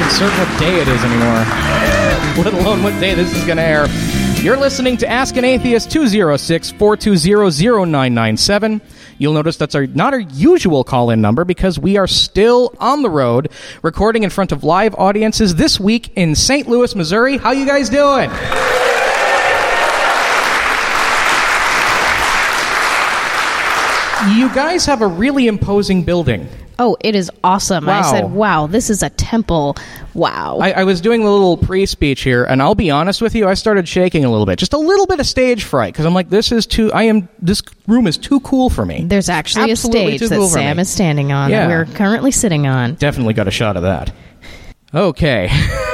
even certain what day it is anymore, let alone what day this is going to air. You're listening to Ask an Atheist, 206-420-0997. You'll notice that's not our usual call-in number because we are still on the road recording in front of live audiences this week in St. Louis, Missouri. How you guys doing? You guys have a really imposing building. Oh, it is awesome. Wow. I said, wow, this is a temple. Wow. I was doing the little pre-speech here, and I'll be honest with you, I started shaking a little bit. Just a little bit of stage fright, because I'm like, this room is too cool for me. There's actually Absolutely a stage that cool Sam is standing on Yeah. that we're currently sitting on. Definitely got a shot of that. Okay.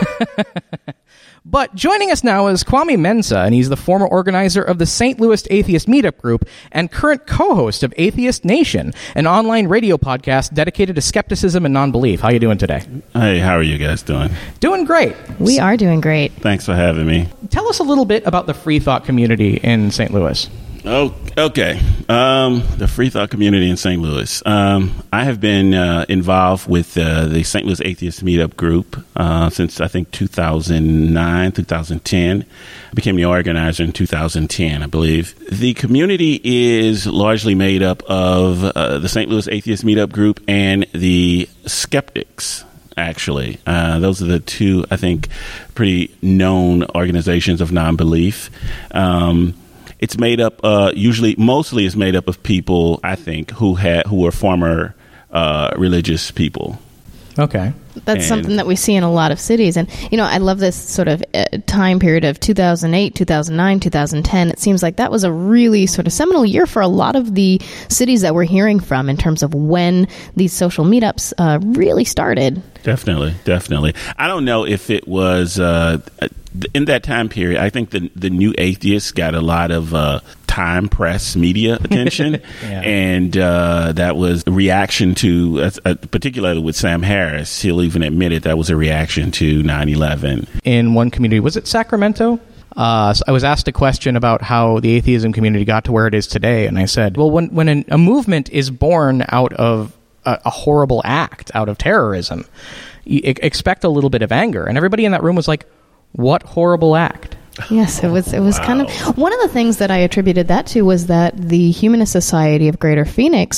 But joining us now is Kwame Mensah, and he's the former organizer of the St. Louis Atheist Meetup Group and current co-host of Atheist Nation, an online radio podcast dedicated to skepticism and non-belief. How you doing today? Hey, how are you guys doing? Doing great. We are doing great. Thanks for having me. Tell us a little bit about the free thought community in St. Louis. Oh, okay. The free thought community in St. Louis. I have been involved with the St. Louis Atheist Meetup Group since, I think, 2009, 2010. I became the organizer in 2010, I believe. The community is largely made up of the St. Louis Atheist Meetup Group and the Skeptics. Actually, those are the two, I think, pretty known organizations of non-belief. It's made up, mostly is made up of people, I think, who are former religious people. Okay. That's something that we see in a lot of cities. And, I love this sort of time period of 2008, 2009, 2010. It seems like that was a really sort of seminal year for a lot of the cities that we're hearing from in terms of when these social meetups really started. Definitely. I don't know if it was in that time period. I think the New Atheists got a lot of time press media attention, Yeah. and that was a reaction to, particularly with Sam Harris. He'll even admit it. That was a reaction to 9/11. In one community, was it Sacramento? So I was asked a question about how the atheism community got to where it is today, and I said, well, when a movement is born out of a horrible act, out of terrorism, you expect a little bit of anger. And everybody in that room was like, what horrible act? Yes, it was Wow. kind of one of the things that I attributed that to was that the Humanist Society of Greater Phoenix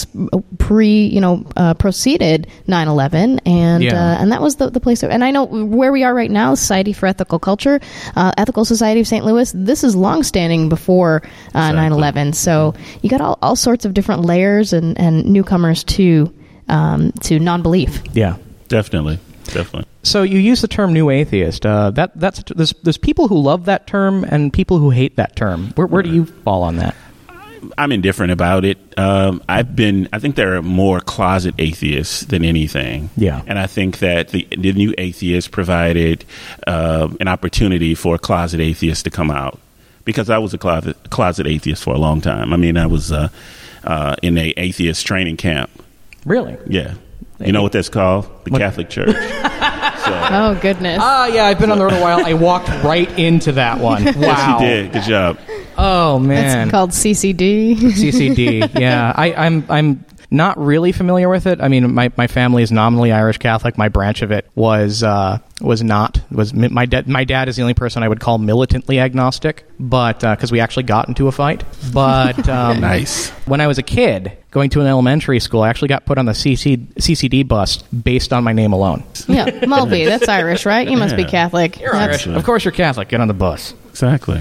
preceded 9/11, and that was the place. And I know where we are right now, Society for Ethical Culture, Ethical Society of St. Louis. This is long-standing before 9/11, so you got all sorts of different layers and newcomers to non-belief. Yeah. Definitely. So you use the term new atheist. There's people who love that term and people who hate that term. Where do you fall on that? I'm indifferent about it. I think there are more closet atheists than anything. Yeah. And I think that the new atheists provided an opportunity for closet atheists to come out, because I was a closet atheist for a long time. I mean, I was in a atheist training camp. Really? Yeah. You know what that's called? The Catholic Church. Oh, goodness. Yeah, I've been on the road a while. I walked right into that one. Wow. Yes, you did. Good job. Oh, man. It's called CCD. CCD, yeah. I'm not really familiar with it. I mean, my family is nominally Irish Catholic. My branch of it was not. My dad is the only person I would call militantly agnostic, but because we actually got into a fight. But Nice. When I was a kid, going to an elementary school, I actually got put on the CCD bus based on my name alone. Yeah, Mulvey, that's Irish, right? You must be Catholic. You're Irish. Of course you're Catholic. Get on the bus. Exactly.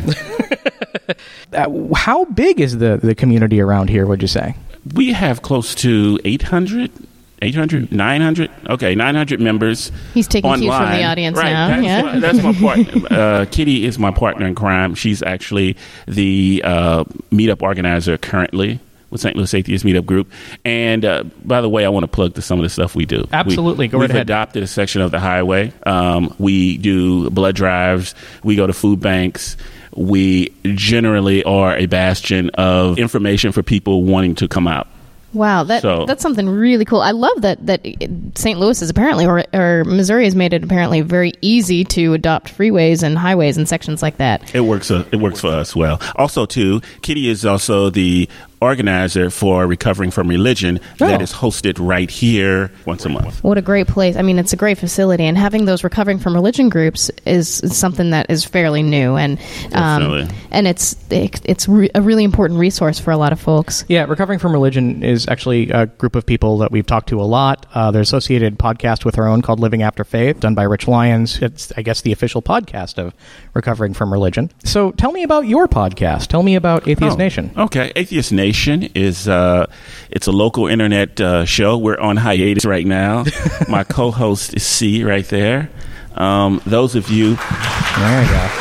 How big is the community around here, would you say? We have close to 800, 900. Okay, 900 members. He's taking online. cues from the audience right, now. That's my partner. Kitty is my partner in crime. She's actually the meetup organizer currently with St. Louis Atheist Meetup Group. And by the way, I want to plug to some of the stuff we do. Absolutely. Go right ahead. We've adopted a section of the highway. We do blood drives. We go to food banks. We generally are a bastion of information for people wanting to come out. Wow, that's something really cool. I love that St. Louis is apparently, or Missouri has made it apparently very easy to adopt freeways and highways and sections like that. It works for us well. Also, too, Kitty is also the organizer for Recovering from Religion that is hosted right here once a month. What a great place. I mean, it's a great facility, and having those Recovering from Religion groups is something that is fairly new, and it's a really important resource for a lot of folks. Yeah, Recovering from Religion is actually a group of people that we've talked to a lot. They're associated podcast with our own called Living After Faith, done by Rich Lyons. It's, I guess, the official podcast of Recovering from Religion. So tell me about your podcast. Tell me about Atheist Nation. Okay, Atheist Nation is it's a local internet show. We're on hiatus right now. My co-host is C right there. Those of you... There you go.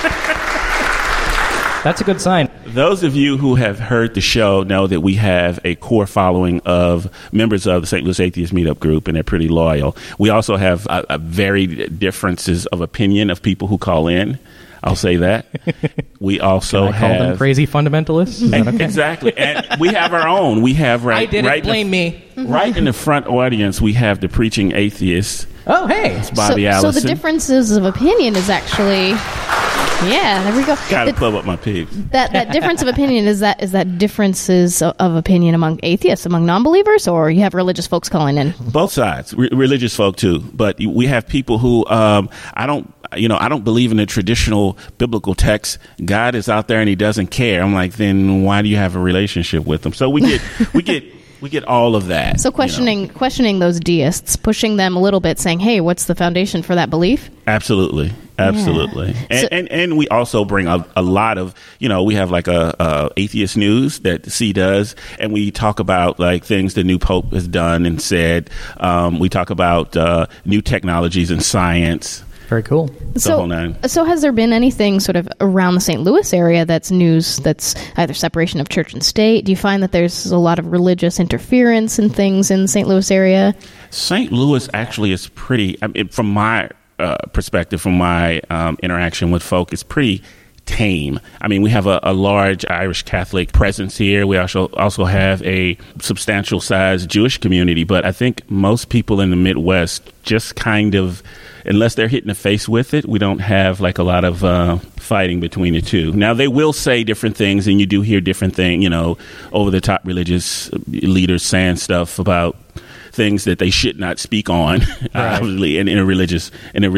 That's a good sign. Those of you who have heard the show know that we have a core following of members of the St. Louis Atheist Meetup Group, and they're pretty loyal. We also have varied differences of opinion of people who call in. I'll say that. We also Can I call them crazy fundamentalists? Is that okay? Exactly. And we have our own. We have right me. Right in the front audience, we have the preaching atheist. Oh, hey. It's Bobby Allison. So the differences of opinion is actually... Yeah, there we go. Gotta plug up my pigs. That difference of opinion is that differences of opinion among atheists, among non-believers, or you have religious folks calling in? Both sides, religious folk too. But we have people who I don't believe in the traditional biblical text. God is out there and He doesn't care. I'm like, then why do you have a relationship with Him? So we get all of that. So questioning those deists, pushing them a little bit, saying, hey, what's the foundation for that belief? Absolutely. Yeah. And we also bring a lot of, we have like a atheist news that C does, and we talk about like things the new Pope has done and said. We talk about new technologies in science. Very cool. So has there been anything sort of around the St. Louis area that's news that's either separation of church and state? Do you find that there's a lot of religious interference and things in the St. Louis area? St. Louis actually is pretty, from my perspective, from my interaction with folk, it's pretty tame. I mean, we have a large Irish Catholic presence here. We also have a substantial sized Jewish community, but I think most people in the Midwest just kind of, unless they're hit in the face with it, we don't have like a lot of fighting between the two. Now, they will say different things, and you do hear different things, over the top religious leaders saying stuff about things that they should not speak on, obviously, in a religious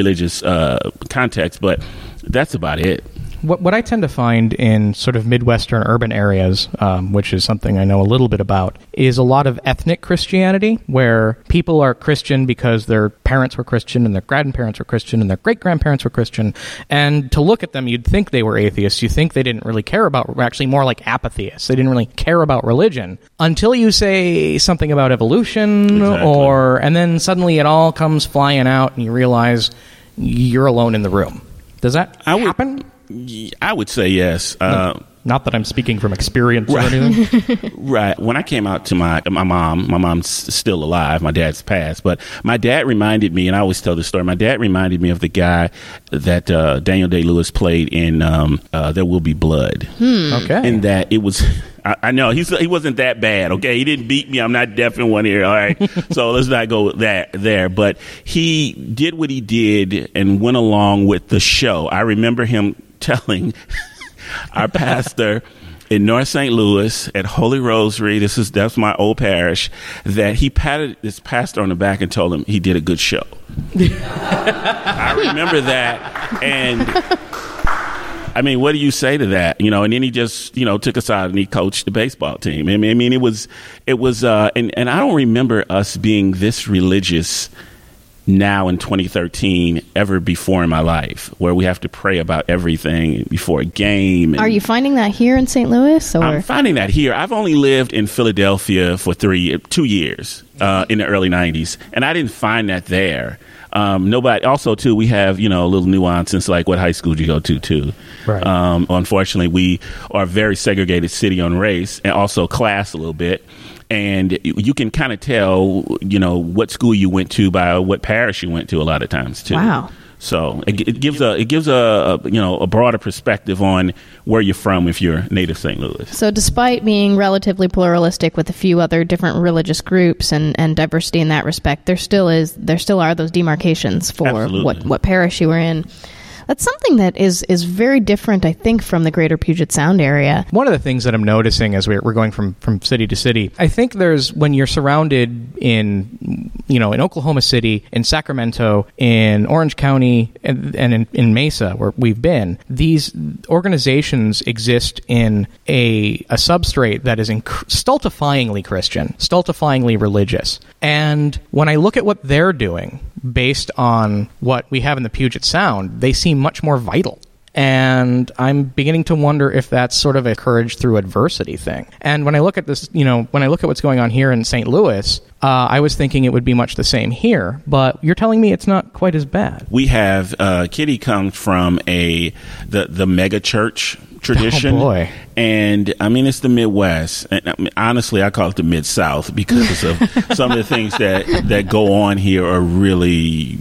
context. But that's about it. What I tend to find in sort of Midwestern urban areas, which is something I know a little bit about, is a lot of ethnic Christianity, where people are Christian because their parents were Christian and their grandparents were Christian and their great-grandparents were Christian. And to look at them, you'd think they were atheists. You think they didn't really care about, actually more like apatheists. They didn't really care about religion until you say something about evolution, exactly. And then suddenly it all comes flying out and you realize you're alone in the room. Does that happen? I would say yes. Not that I'm speaking from experience or anything. Right. When I came out to my mom's still alive. My dad's passed. But my dad reminded me, and I always tell this story, my dad reminded me of the guy that Daniel Day-Lewis played in There Will Be Blood. Okay. In that it was... I know he wasn't that bad. Okay, he didn't beat me. I'm not deaf in one ear. All right, so let's not go there. But he did what he did and went along with the show. I remember him telling our pastor in North St. Louis at Holy Rosary, that's my old parish, that he patted this pastor on the back and told him he did a good show. I remember that, and. I mean, what do you say to that? And then he just, took us out and he coached the baseball team. I mean, it was, and I don't remember us being this religious now in 2013 ever before in my life, where we have to pray about everything before a game. Are you finding that here in St. Louis? Or? I'm finding that here. I've only lived in Philadelphia for 2 years in the early 90s, and I didn't find that there. Nobody. Also, too, we have a little nuances like what high school do you go to too. Right. Unfortunately, we are a very segregated city on race and also class a little bit, and you can kind of tell what school you went to by what parish you went to a lot of times too. Wow. So it gives a broader perspective on where you're from if you're native St. Louis. So despite being relatively pluralistic with a few other different religious groups and diversity in that respect, there still are those demarcations for what parish you were in. That's something that is very different, I think, from the greater Puget Sound area. One of the things that I'm noticing as we're going from city to city, I think when you're surrounded in Oklahoma City, in Sacramento, in Orange County, and in Mesa, where we've been, these organizations exist in a substrate that is stultifyingly Christian, stultifyingly religious. And when I look at what they're doing based on what we have in the Puget Sound, they seem much more vital. And I'm beginning to wonder if that's sort of a courage through adversity thing. And when I look at this, when I look at what's going on here in St. Louis, I was thinking it would be much the same here, but you're telling me it's not quite as bad. We have, Kitty comes from the mega church tradition. Oh, boy. And I mean, it's the Midwest. And, honestly, I call it the Mid-South because of some of the things that go on here are really,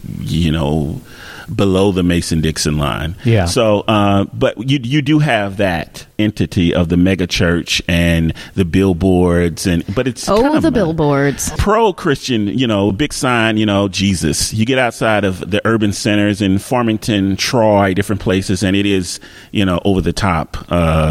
below the Mason-Dixon line. Yeah. So, but you do have that entity of the mega church and the billboards, but it's kind of the billboards, pro-Christian, big sign, Jesus. You get outside of the urban centers in Farmington, Troy, different places, and it is, over the top.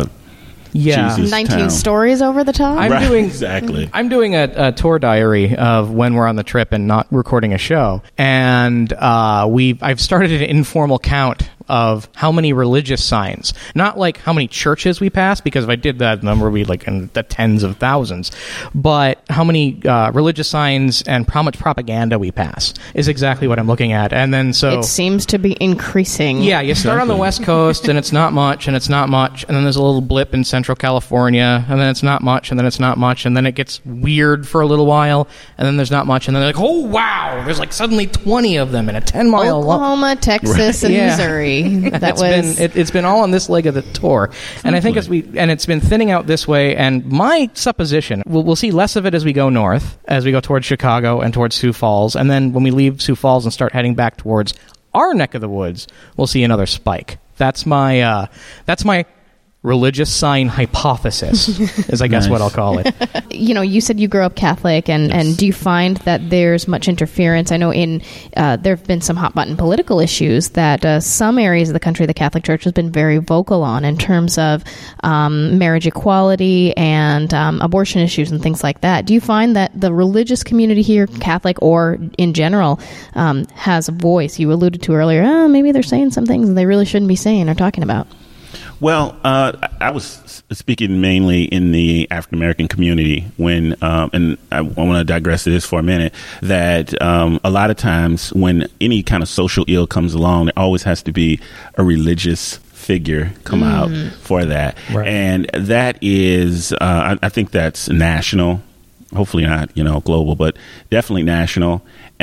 Jesus 19 town. Stories over the top. Exactly. I'm doing a tour diary of when we're on the trip and not recording a show, and I've started an informal count of how many religious signs, not like how many churches we pass, because if I did that, the number would be like in the tens of thousands, but how many religious signs and how much propaganda we pass is exactly what I'm looking at. And then it seems to be increasing. Yeah, you start on the West Coast and it's not much, and it's not much, and then there's a little blip in Central California, and then it's not much, and then it's not much, and then it gets weird for a little while, and then there's not much, and then they're like, oh wow, there's like suddenly 20 of them in a 10-mile Oklahoma, Texas, and Missouri. It's been all on this leg of the tour, and I think it's been thinning out this way. And my supposition, we'll see less of it as we go north, as we go towards Chicago and towards Sioux Falls, and then when we leave Sioux Falls and start heading back towards our neck of the woods, we'll see another spike. That's my religious sign hypothesis is, I guess, nice. What I'll call it. You said you grew up Catholic, and do you find that there's much interference? I know there have been some hot-button political issues that some areas of the country, the Catholic Church has been very vocal on in terms of marriage equality and abortion issues and things like that. Do you find that the religious community here, Catholic or in general, has a voice? You alluded to earlier, maybe they're saying some things they really shouldn't be saying or talking about. Well, I was speaking mainly in the African American community when, and I want to digress to this for a minute, that a lot of times when any kind of social ill comes along, there always has to be a religious figure come out for that. Right. And that is, I think that's national, hopefully not, global, but definitely national.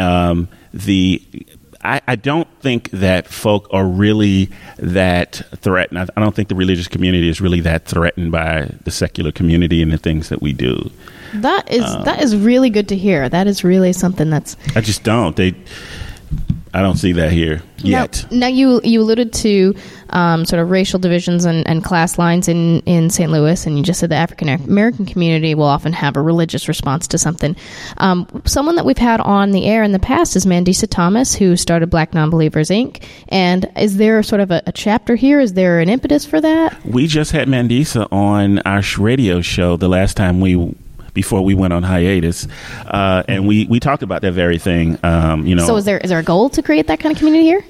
I don't think that folk are really that threatened. I don't think the religious community is really that threatened by the secular community and the things that we do. That is really good to hear. That is really something that's... I just don't. I don't see that here yet. Now you alluded to sort of racial divisions and class lines in St. Louis, and you just said the African American community will often have a religious response to something. Someone that we've had on the air in the past is Mandisa Thomas, who started Black Nonbelievers, Inc. And is there sort of a chapter here? Is there an impetus for that? We just had Mandisa on our radio show the last time before we went on hiatus, and we talked about that very thing. So is there a goal to create that kind of community here?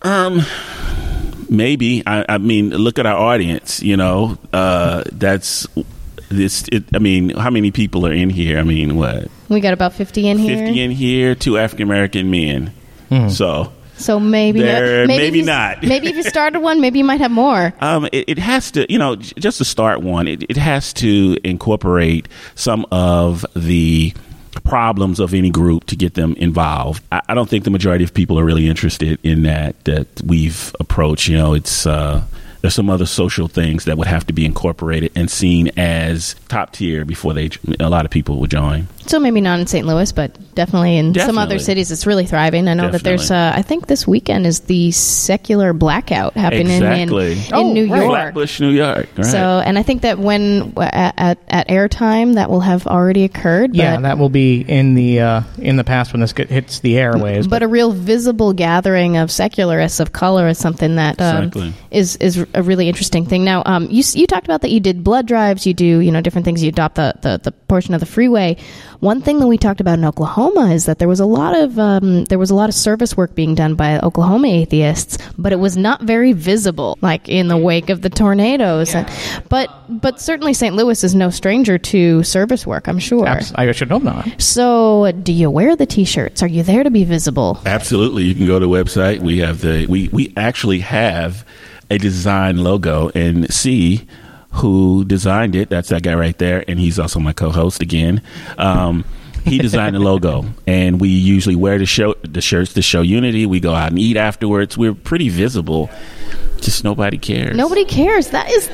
Maybe. I mean, look at our audience. That's this. I mean, how many people are in here? I mean, what? We got about 50 in here. 50 in here, 2 African American men. So maybe not. Maybe not. Maybe if you started one, maybe you might have more. It has to, just to start one, it has to incorporate some of the problems of any group to get them involved. I don't think the majority of people are really interested in that we've approached. It's there's some other social things that would have to be incorporated and seen as top tier before a lot of people would join. So maybe not in St. Louis, but definitely in some other cities it's really thriving. I know that there's, I think this weekend is the secular blackout happening in New York. Flatbush, New York. Right. So, and I think that when at airtime that will have already occurred. But, yeah, that will be in the past when this hits the airwaves. But a real visible gathering of secularists of color is something that is a really interesting thing. Now, you talked about that you did blood drives, you do different things, you adopt the portion of the freeway. One thing that we talked about in Oklahoma is that there was a lot of service work being done by Oklahoma atheists, but it was not very visible, like in the wake of the tornadoes. Yeah. But certainly St. Louis is no stranger to service work, I'm sure. I should hope not. So, do you wear the T-shirts? Are you there to be visible? Absolutely. You can go to the website. We have we actually have a design logo and see who designed it. That's that guy right there, and he's also my co-host again. He designed the logo, and we usually wear the shirts to show unity. We go out and eat afterwards. We're pretty visible. Just nobody cares. Nobody cares. That is...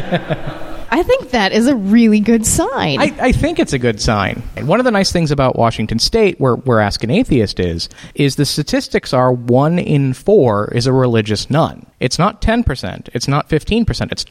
I think that is a really good sign. I think it's a good sign. And one of the nice things about Washington State, where Ask an Atheist is the statistics are 1 in 4 is a religious nun. It's not 10%. It's not 15%. It's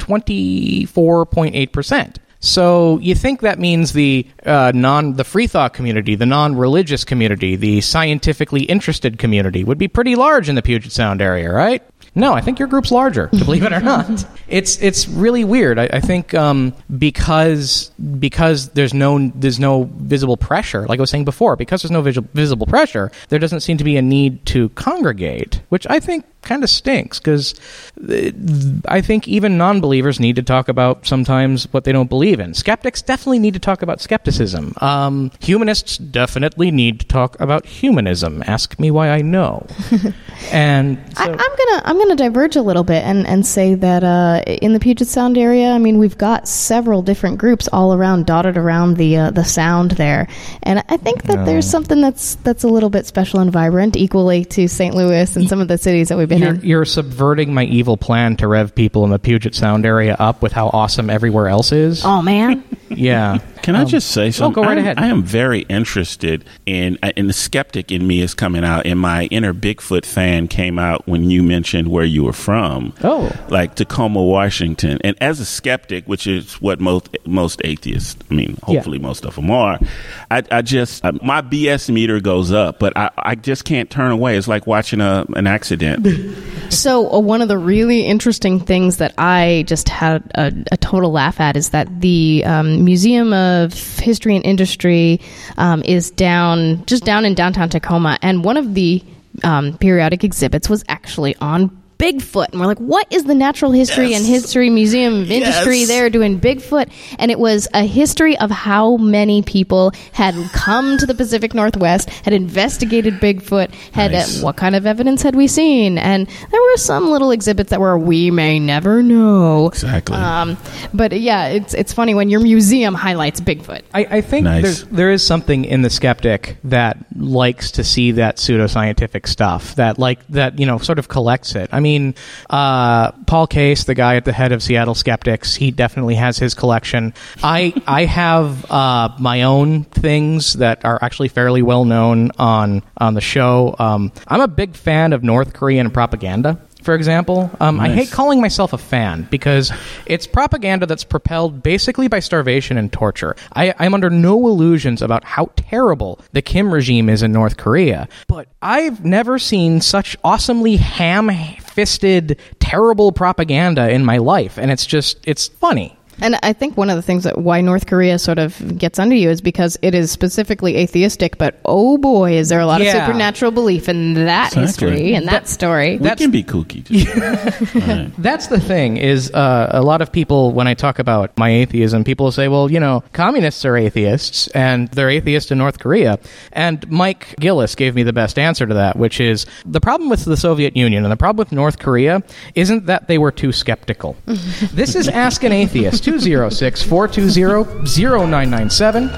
24.8%. So you think that means the free thought community, the non-religious community, the scientifically interested community would be pretty large in the Puget Sound area, right? No, I think your group's larger, believe it or not. It's really weird. I think because there's no visible pressure, like I was saying before, because there's no visible pressure, there doesn't seem to be a need to congregate, which I think kind of stinks, because I think even non-believers need to talk about sometimes what they don't believe in. Skeptics definitely need to talk about skepticism. Humanists definitely need to talk about humanism. Ask me why I know. And so, I'm gonna diverge a little bit and say that in the Puget Sound area, I mean, we've got several different groups all around, dotted around the Sound there, and I think that there's something that's a little bit special and vibrant, equally to St. Louis and some of the cities that we've been in. You're subverting my evil plan to rev people in the Puget Sound area up with how awesome everywhere else is. Oh man. Yeah. Can I just say something? Go right ahead. I am very interested in the skeptic in me is coming out, and my inner Bigfoot fan came out when you mentioned where you were from. Oh. Like Tacoma, Washington. And as a skeptic, which is what most atheists, I mean, hopefully most of them are, I just, my BS meter goes up, but I just can't turn away. It's like watching an accident. So one of the really interesting things that I just had a total laugh at is that the Museum of History and Industry is down in downtown Tacoma, and one of the periodic exhibits was actually on Bigfoot, and we're like, what is the Natural History and History Museum of Industry there doing Bigfoot? And it was a history of how many people had come to the Pacific Northwest, had investigated Bigfoot, had what kind of evidence had we seen, and there were some little exhibits that were we may never know. Exactly. But yeah, it's funny when your museum highlights Bigfoot. I think there is something in the skeptic that likes to see that pseudoscientific stuff, that sort of collects it. I mean, Paul Case, the guy at the head of Seattle Skeptics, he definitely has his collection. I have my own things that are actually fairly well known on the show. I'm a big fan of North Korean propaganda, for example. I hate calling myself a fan because it's propaganda that's propelled basically by starvation and torture. I'm under no illusions about how terrible the Kim regime is in North Korea, but I've never seen such awesomely ham-fisted, terrible propaganda in my life, and it's funny. And I think one of the things that why North Korea sort of gets under you is because it is specifically atheistic, but oh boy, is there a lot of supernatural belief in that history and that story. That can be kooky too. Right. That's the thing is a lot of people, when I talk about my atheism, people will say, well, communists are atheists, and they're atheists in North Korea. And Mike Gillis gave me the best answer to that, which is the problem with the Soviet Union and the problem with North Korea isn't that they were too skeptical. This is Ask an Atheist. 206-420-0997. We're going to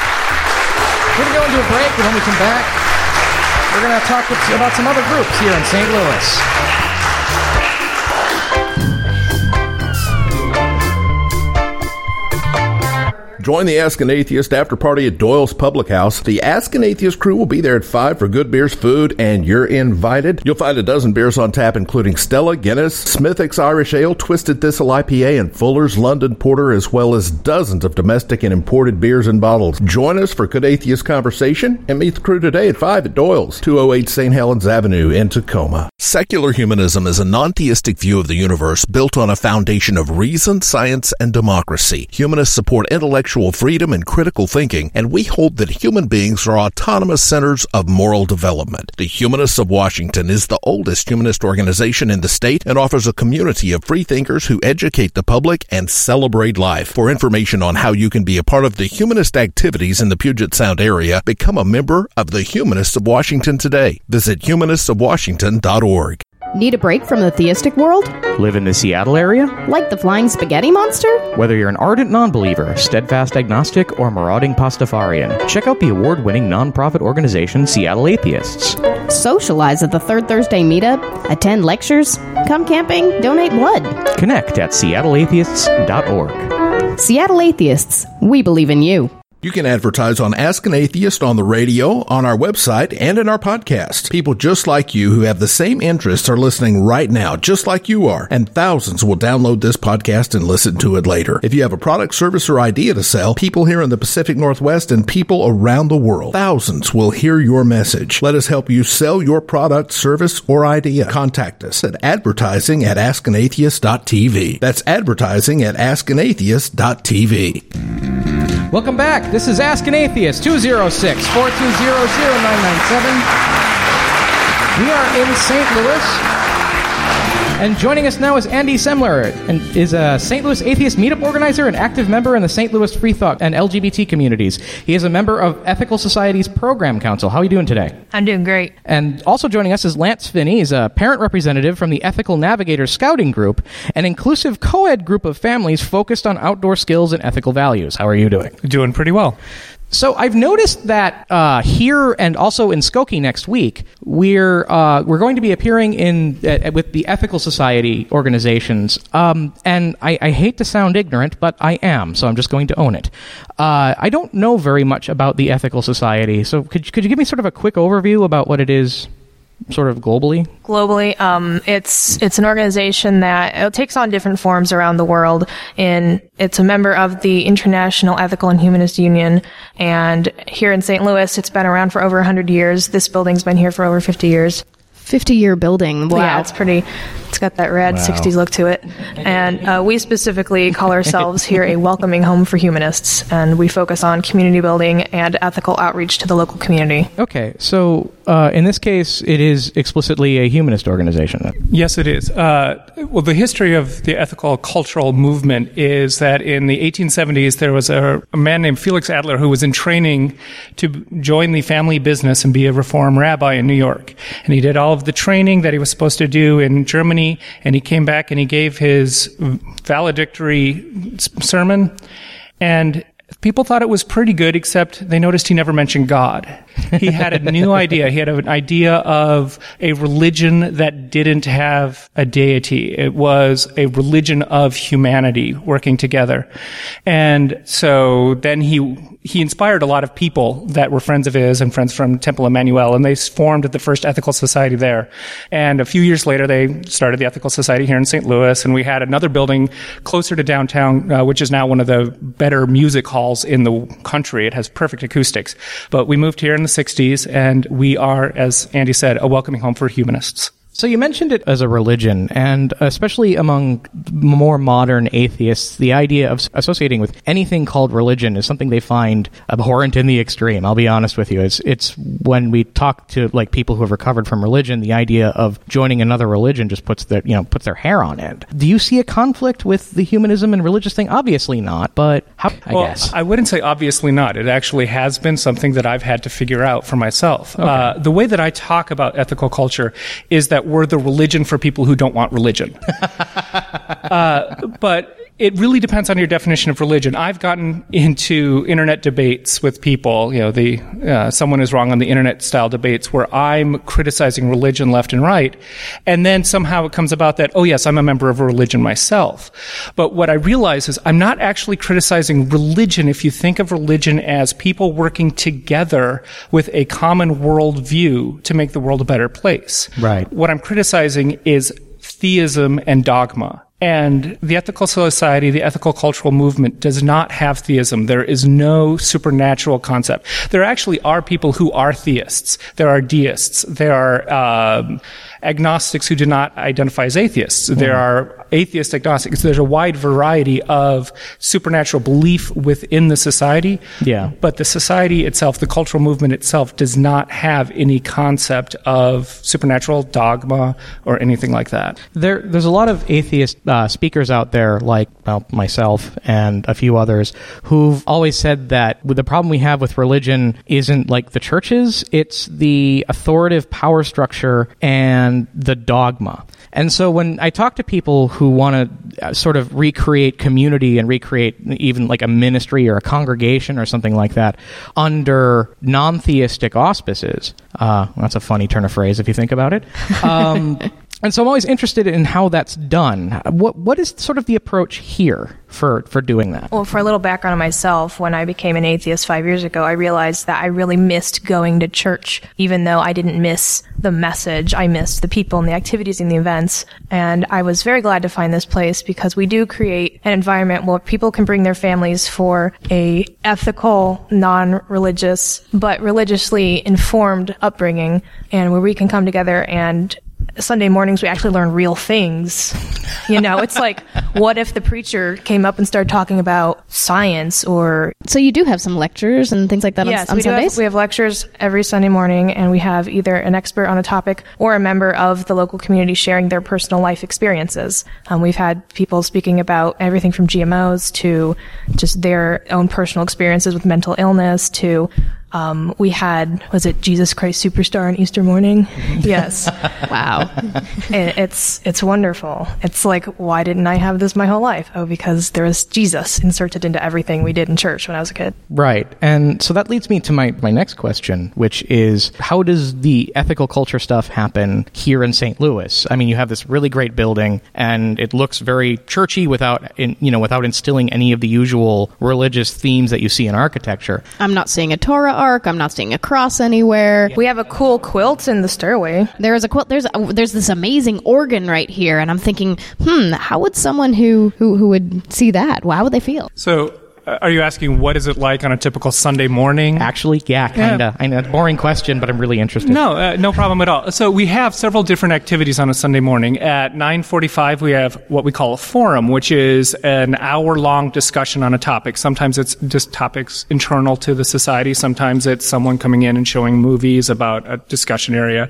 go into a break, and when we come back, we're going to talk about some other groups here in St. Louis. Join the Ask an Atheist after party at Doyle's Public House. The Ask an Atheist crew will be there at 5 for good beers, food, and you're invited. You'll find a dozen beers on tap, including Stella, Guinness, Smithwick's Irish Ale, Twisted Thistle IPA, and Fuller's London Porter, as well as dozens of domestic and imported beers and bottles. Join us for Good Atheist Conversation and meet the crew today at 5 at Doyle's, 208 St. Helens Avenue in Tacoma. Secular humanism is a non-theistic view of the universe built on a foundation of reason, science, and democracy. Humanists support intellectual freedom and critical thinking, and we hold that human beings are autonomous centers of moral development. The Humanists of Washington is the oldest humanist organization in the state and offers a community of free thinkers who educate the public and celebrate life. For information on how you can be a part of the humanist activities in the Puget Sound area, become a member of the Humanists of Washington today. Visit humanistsofwashington.org. Need a break from the theistic world? Live in the Seattle area? Like the flying spaghetti monster? Whether you're an ardent non-believer, steadfast agnostic, or marauding Pastafarian, check out the award-winning nonprofit organization Seattle Atheists. Socialize at the Third Thursday meetup, attend lectures, come camping, donate blood. Connect at seattleatheists.org. Seattle Atheists, we believe in you. You can advertise on Ask an Atheist on the radio, on our website, and in our podcast. People just like you who have the same interests are listening right now, just like you are, and thousands will download this podcast and listen to it later. If you have a product, service, or idea to sell, people here in the Pacific Northwest and people around the world, thousands will hear your message. Let us help you sell your product, service, or idea. Contact us at advertising@askanatheist.tv. That's advertising@askanatheist.tv. Welcome back. This is Ask an Atheist, 206-420-0997. We are in St. Louis. And joining us now is Andy Semler, and is a St. Louis Atheist Meetup organizer and active member in the St. Louis Free Thought and LGBT communities. He is a member of Ethical Society's Program Council. How are you doing today? I'm doing great. And also joining us is Lance Finney. He's a parent representative from the Ethical Navigators Scouting Group, an inclusive co-ed group of families focused on outdoor skills and ethical values. How are you doing? Doing pretty well. So I've noticed that here and also in Skokie next week, we're going to be appearing with the Ethical Society organizations. And I hate to sound ignorant, but I am, so I'm just going to own it. I don't know very much about the Ethical Society, so could you give me sort of a quick overview about what it is? Sort of globally? Globally, it's an organization that it takes on different forms around the world. It's a member of the International Ethical and Humanist Union, and here in St. Louis, it's been around for over 100 years. This building's been here for over 50 years. 50-year building. Wow. Yeah, it's got that rad 60s look to it. And we specifically call ourselves here a welcoming home for humanists, and we focus on community building and ethical outreach to the local community. Okay, so in this case, it is explicitly a humanist organization. Yes, it is. Well, the history of the ethical cultural movement is that in the 1870s, there was a man named Felix Adler who was in training to join the family business and be a Reform rabbi in New York. And he did all of the training that he was supposed to do in Germany, and he came back and he gave his valedictory sermon, and people thought it was pretty good, except they noticed he never mentioned God. He had a new idea. He had an idea of a religion that didn't have a deity. It was a religion of humanity working together. And so then he inspired a lot of people that were friends of his and friends from Temple Emmanuel, and they formed the first ethical society there. And a few years later, they started the Ethical Society here in St. Louis, and we had another building closer to downtown, which is now one of the better music halls in the country. It has perfect acoustics. But we moved here in the 60s, and we are, as Andy said, a welcoming home for humanists. So you mentioned it as a religion, and especially among more modern atheists, the idea of associating with anything called religion is something they find abhorrent in the extreme. I'll be honest with you. It's when we talk to like people who have recovered from religion, the idea of joining another religion just puts their hair on end. Do you see a conflict with the humanism and religious thing? Obviously not, but how? I guess I wouldn't say obviously not. It actually has been something that I've had to figure out for myself. Okay. The way that I talk about ethical culture is that we're the religion for people who don't want religion. But It really depends on your definition of religion. I've gotten into internet debates with people, someone is wrong on the internet style debates where I'm criticizing religion left and right. And then somehow it comes about that, oh yes, I'm a member of a religion myself. But what I realize is I'm not actually criticizing religion if you think of religion as people working together with a common worldview to make the world a better place. Right. What I'm criticizing is theism and dogma. And the ethical society, the ethical cultural movement does not have theism. There is no supernatural concept. There actually are people who are theists. There are deists. There are agnostics who do not identify as atheists. There are atheist agnostics. There's a wide variety of supernatural belief within the society. Yeah. But the society itself, the cultural movement itself, does not have any concept of supernatural dogma or anything like that. There's a lot of atheist speakers out there, like myself and a few others, who've always said that the problem we have with religion isn't like the churches, it's the authoritative power structure and the dogma. And so when I talk to people who want to sort of recreate community and recreate even like a ministry or a congregation or something like that under non-theistic auspices, that's a funny turn of phrase if you think about it. And so I'm always interested in how that's done. What is sort of the approach here for doing that? Well, for a little background on myself, when I became an atheist 5 years ago, I realized that I really missed going to church, even though I didn't miss the message. I missed the people and the activities and the events. And I was very glad to find this place because we do create an environment where people can bring their families for a ethical, non-religious, but religiously informed upbringing, and where we can come together and Sunday mornings we actually learn real things. It's like, what if the preacher came up and started talking about science or... So you do have some lectures and things like that on Sundays? We have lectures every Sunday morning, and we have either an expert on a topic or a member of the local community sharing their personal life experiences. We've had people speaking about everything from GMOs to just their own personal experiences with mental illness to... we had, was it Jesus Christ Superstar on Easter morning? Yes. Wow. It's wonderful. It's like, why didn't I have this my whole life? Oh, because there was Jesus inserted into everything we did in church when I was a kid. Right. And so that leads me to my next question, which is, how does the ethical culture stuff happen here in St. Louis? I mean, you have this really great building, and it looks very churchy without instilling any of the usual religious themes that you see in architecture. I'm not seeing a Torah arc. I'm not seeing a cross anywhere. We have a cool quilt in the stairway. There is a quilt. There's this amazing organ right here, and I'm thinking, how would someone who would see that? How would they feel? So, are you asking what is it like on a typical Sunday morning? Actually, yeah, kind of. I know it's a boring question, but I'm really interested. No, no problem at all. So we have several different activities on a Sunday morning. At 9:45, we have what we call a forum, which is an hour-long discussion on a topic. Sometimes it's just topics internal to the society. Sometimes it's someone coming in and showing movies about a discussion area.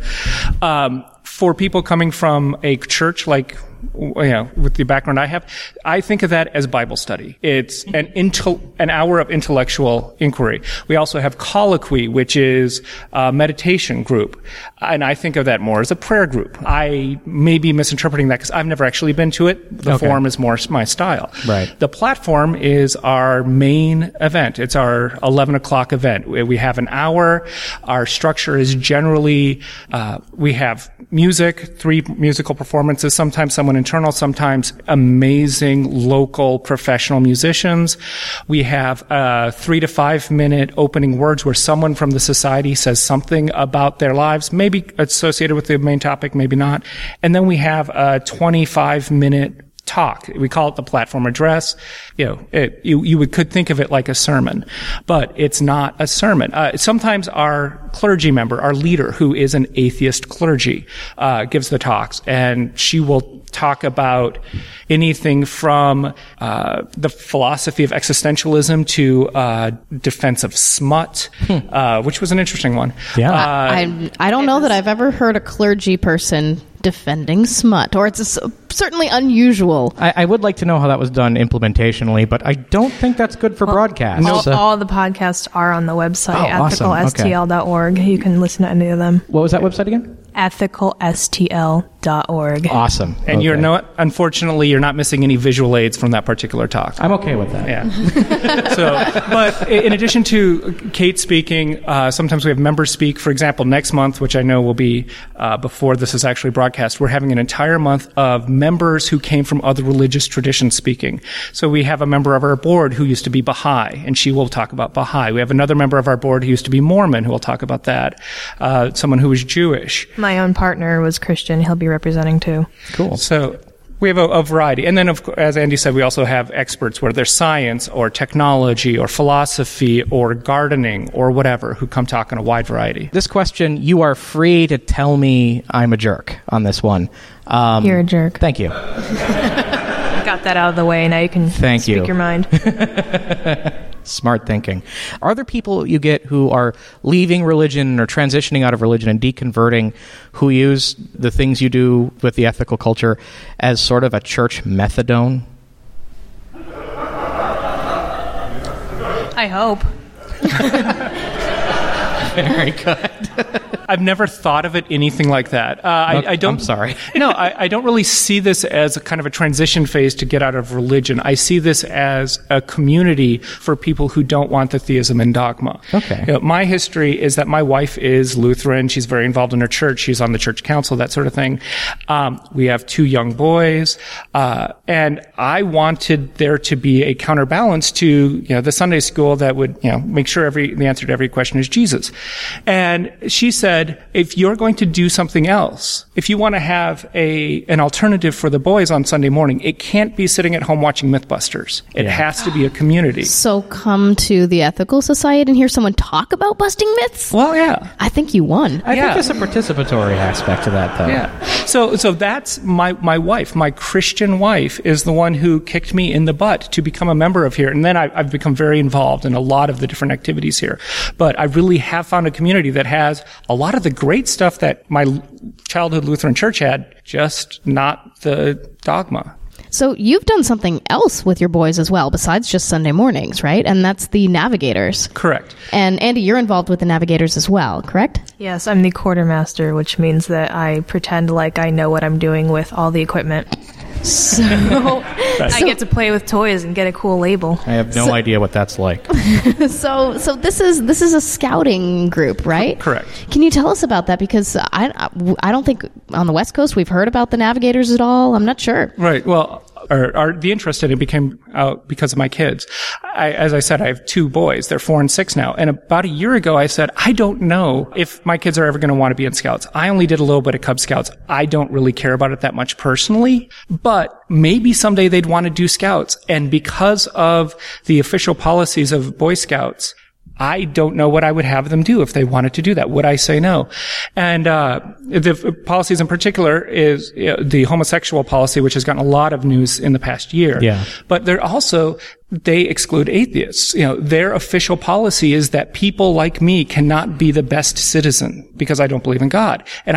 For people coming from a church like with the background I have, I think of that as Bible study. It's an hour of intellectual inquiry. We also have colloquy, which is a meditation group, and I think of that more as a prayer group. I may be misinterpreting that because I've never actually been to it. The forum is more my style. Right. The platform is our main event. It's our 11 o'clock event. We have an hour. Our structure is generally, we have music, 3 musical performances, sometimes someone internal, sometimes amazing local professional musicians. We have 3 to 5 minute opening words where someone from the society says something about their lives, maybe associated with the main topic, maybe not. And then we have a 25-minute talk. We call it the platform address. You could think of it like a sermon, but it's not a sermon. Sometimes our clergy member, our leader, who is an atheist clergy, gives the talks, and she will talk about anything from the philosophy of existentialism to defense of smut, which was an interesting one. Yeah, I don't know that I've ever heard a clergy person defending smut, or it's certainly unusual. I would like to know how that was done implementationally, but I don't think that's good for broadcast. All the podcasts are on the website, ethicalstl.org. You can listen to any of them. What was that website again? ethicalstl.org. Awesome. And unfortunately, you're not missing any visual aids from that particular talk. I'm okay with that. Yeah. But in addition to Kate speaking, sometimes we have members speak. For example, next month, which I know will be before this is actually broadcast, we're having an entire month of members who came from other religious traditions speaking. So we have a member of our board who used to be Baha'i, and she will talk about Baha'i. We have another member of our board who used to be Mormon, who will talk about that. Someone who was Jewish. My own partner was Christian. He'll be representing too. Cool. So we have a variety. And then, as Andy said, we also have experts, whether they're science or technology or philosophy or gardening or whatever, who come talk on a wide variety. This question, you are free to tell me I'm a jerk on this one. You're a jerk. Thank you. Got that out of the way. Now you can speak your mind. Smart thinking. Are there people you get who are leaving religion or transitioning out of religion and deconverting who use the things you do with the ethical culture as sort of a church methadone? I hope. Very good. I've never thought of it anything like that. I don't. I'm sorry. No, I don't really see this as a kind of a transition phase to get out of religion. I see this as a community for people who don't want the theism and dogma. Okay. My history is that my wife is Lutheran. She's very involved in her church. She's on the church council, that sort of thing. We have 2 young boys, and I wanted there to be a counterbalance to the Sunday school that would make sure the answer to every question is Jesus. And she said, if you're going to do something else, if you want to have an alternative for the boys on Sunday morning, it can't be sitting at home watching Mythbusters. It has to be a community. So come to the Ethical Society and hear someone talk about busting myths? Well, yeah. I think you won. I think there's a participatory aspect to that, though. Yeah. So that's my wife. My Christian wife is the one who kicked me in the butt to become a member of here. And then I've become very involved in a lot of the different activities here. But I really have found a community that has a lot of the great stuff that my childhood Lutheran church had, just not the dogma. So you've done something else with your boys as well, besides just Sunday mornings, right? And that's the Navigators. Correct. And Andy, you're involved with the Navigators as well, correct? Yes, I'm the quartermaster, which means that I pretend like I know what I'm doing with all the equipment. So I get to play with toys and get a cool label. I have no idea what that's like. So this is a scouting group, right? Correct. Can you tell us about that? Because I don't think on the West Coast we've heard about the Navigators at all. I'm not sure. Right. Well, the interest in it became out because of my kids. As I said, I have 2 boys. They're 4 and 6 now. And about a year ago, I said, I don't know if my kids are ever going to want to be in Scouts. I only did a little bit of Cub Scouts. I don't really care about it that much personally, but maybe someday they'd want to do Scouts. And because of the official policies of Boy Scouts, I don't know what I would have them do if they wanted to do that. Would I say no? And the policies in particular is the homosexual policy, which has gotten a lot of news in the past year. Yeah. But they exclude atheists. Their official policy is that people like me cannot be the best citizen because I don't believe in God. And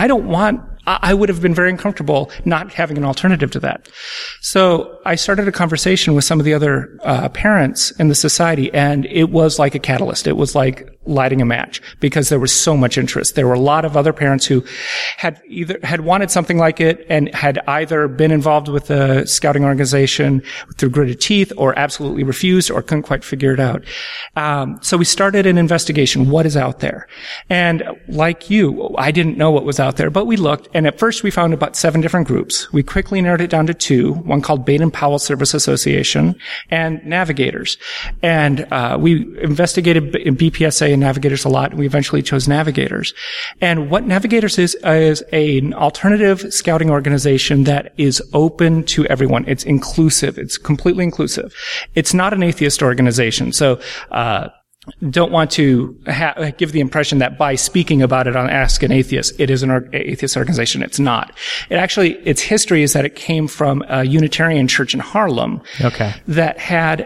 I would have been very uncomfortable not having an alternative to that. So I started a conversation with some of the other parents in the society, and it was like a catalyst. It was like lighting a match because there was so much interest. There were a lot of other parents who had wanted something like it and had either been involved with the scouting organization through gritted teeth or absolutely refused or couldn't quite figure it out. So we started an investigation. What is out there? And like you, I didn't know what was out there, but we looked. And at first we found about 7 different groups. We quickly narrowed it down to 2, one called Baden-Powell Service Association and Navigators. And we investigated BPSA and Navigators a lot, and we eventually chose Navigators. And what Navigators is an alternative scouting organization that is open to everyone. It's inclusive. It's completely inclusive. It's not an atheist organization. So, don't want to give the impression that by speaking about it on Ask an Atheist, it is an atheist organization. It's not. Its history is that it came from a Unitarian church in Harlem. Okay. That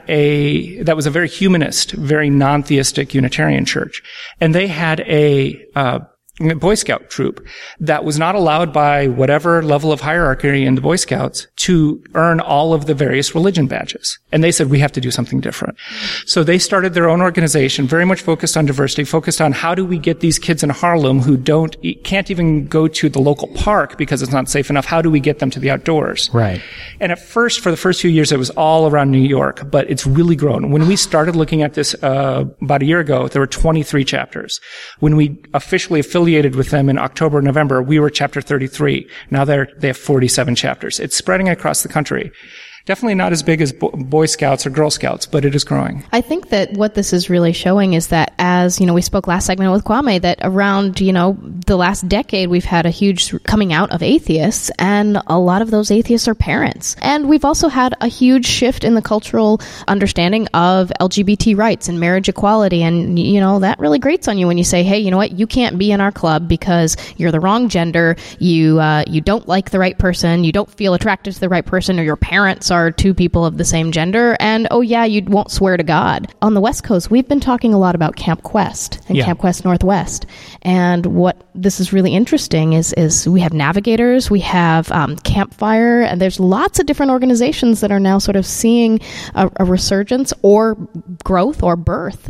was a very humanist, very non-theistic Unitarian church. And they had a Boy Scout troop that was not allowed by whatever level of hierarchy in the Boy Scouts to earn all of the various religion badges. And they said, we have to do something different. So they started their own organization, very much focused on diversity, focused on how do we get these kids in Harlem who can't even go to the local park because it's not safe enough. How do we get them to the outdoors? Right. And at first, for the first few years, it was all around New York, but it's really grown. When we started looking at this about a year ago, there were 23 chapters. When we officially affiliated with them in October, November, we were chapter 33. Now they have 47 chapters. It's spreading across the country. Definitely not as big as Boy Scouts or Girl Scouts, but it is growing. I think that what this is really showing is that, as we spoke last segment with Kwame, that around the last decade we've had a huge coming out of atheists, and a lot of those atheists are parents. And we've also had a huge shift in the cultural understanding of LGBT rights and marriage equality, and that really grates on you when you say, hey, you know what, you can't be in our club because you're the wrong gender, you don't like the right person, you don't feel attracted to the right person, or your parents are two people of the same gender, and oh yeah, you won't swear to God. On the West Coast, we've been talking a lot about Camp Quest and Camp Quest Northwest, and what this is really interesting is we have Navigators, we have Campfire, and there's lots of different organizations that are now sort of seeing a resurgence or growth or birth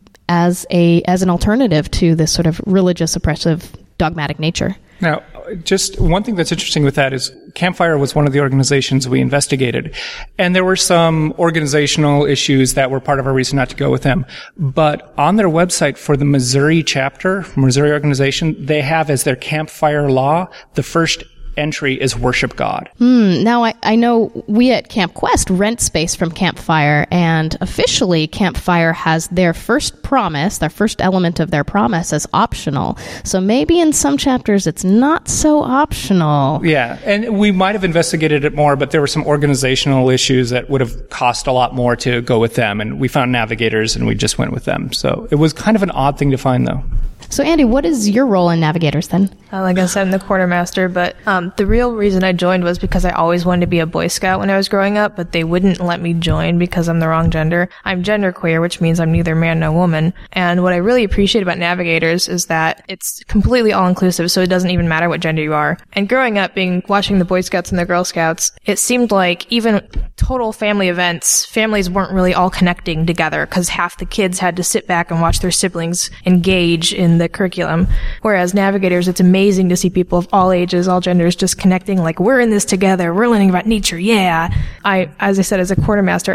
as an alternative to this sort of religious, oppressive, dogmatic nature. Now, just one thing that's interesting with that is Campfire was one of the organizations we investigated. And there were some organizational issues that were part of our reason not to go with them. But on their website for the Missouri chapter, Missouri organization, they have as their Campfire law, the first entry is worship God. Now, I know we at Camp Quest rent space from Campfire, and officially Campfire has their first promise, their first element of their promise as optional. So maybe in some chapters it's not so optional. Yeah, and we might have investigated it more, but there were some organizational issues that would have cost a lot more to go with them, and we found Navigators and we just went with them. So it was kind of an odd thing to find, though. So, Andy, what is your role in Navigators then? Like I said, I'm the quartermaster, but the real reason I joined was because I always wanted to be a Boy Scout when I was growing up, but they wouldn't let me join because I'm the wrong gender. I'm genderqueer, which means I'm neither man nor woman. And what I really appreciate about Navigators is that it's completely all-inclusive, so it doesn't even matter what gender you are. And growing up, watching the Boy Scouts and the Girl Scouts, it seemed like even total family events, families weren't really all connecting together because half the kids had to sit back and watch their siblings engage in the curriculum. Whereas Navigators, it's amazing to see people of all ages, all genders just connecting like, we're in this together, we're learning about nature, yeah. As I said, as a quartermaster,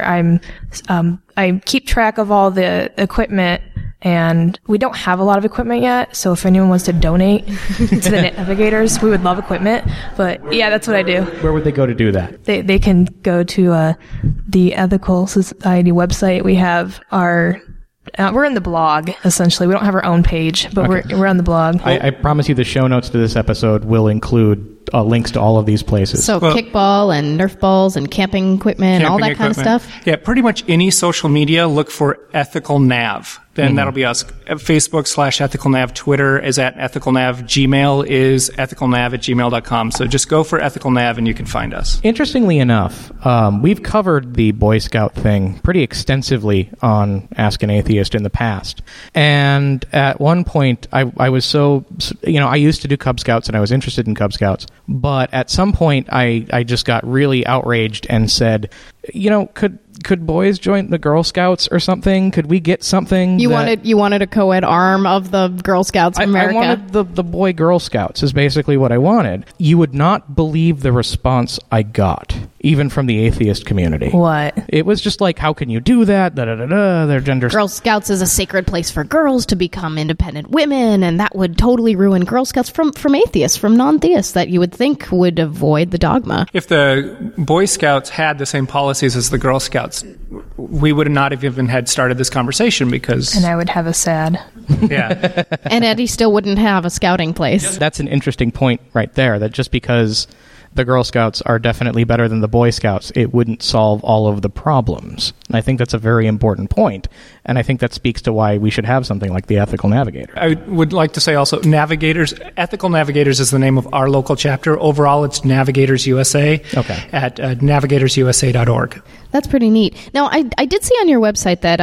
I keep track of all the equipment, and we don't have a lot of equipment yet, so if anyone wants to donate to the Navigators, we would love equipment. But yeah, that's what I do. Where would they go to do that? They can go to the Ethical Society website. We have our we're in the blog, essentially. We don't have our own page, but we're on the blog. I promise you the show notes to this episode will include links to all of these places. So kickball and Nerf balls and camping equipment, all that kind of stuff? Yeah, pretty much any social media, look for Ethical Nav. Then that'll be us. Facebook/EthicalNav. Twitter is at EthicalNav. Gmail is ethicalnav@gmail.com. So just go for EthicalNav and you can find us. Interestingly enough, we've covered the Boy Scout thing pretty extensively on Ask an Atheist in the past. And at one point, I was I used to do Cub Scouts and I was interested in Cub Scouts. But at some point, I just got really outraged and said, could boys join the Girl Scouts or something? Could we get something? You wanted a co-ed arm of the Girl Scouts of America? I wanted the boy Girl Scouts is basically what I wanted. You would not believe the response I got, even from the atheist community. What? It was just like, how can you do that? Their gender. Girl Scouts is a sacred place for girls to become independent women, and that would totally ruin Girl Scouts from atheists, from non-theists that you would think would avoid the dogma. If the Boy Scouts had the same policies as the Girl Scouts, we would not have even had started this conversation because... And I would have a sad. Yeah. And Eddie still wouldn't have a scouting place. That's an interesting point right there, that just because the Girl Scouts are definitely better than the Boy Scouts, it wouldn't solve all of the problems. And I think that's a very important point. And I think that speaks to why we should have something like the Ethical Navigator. I would like to say also, Navigators, Ethical Navigators is the name of our local chapter. Overall, it's Navigators USA at navigatorsusa.org. That's pretty neat. Now, I did see on your website that,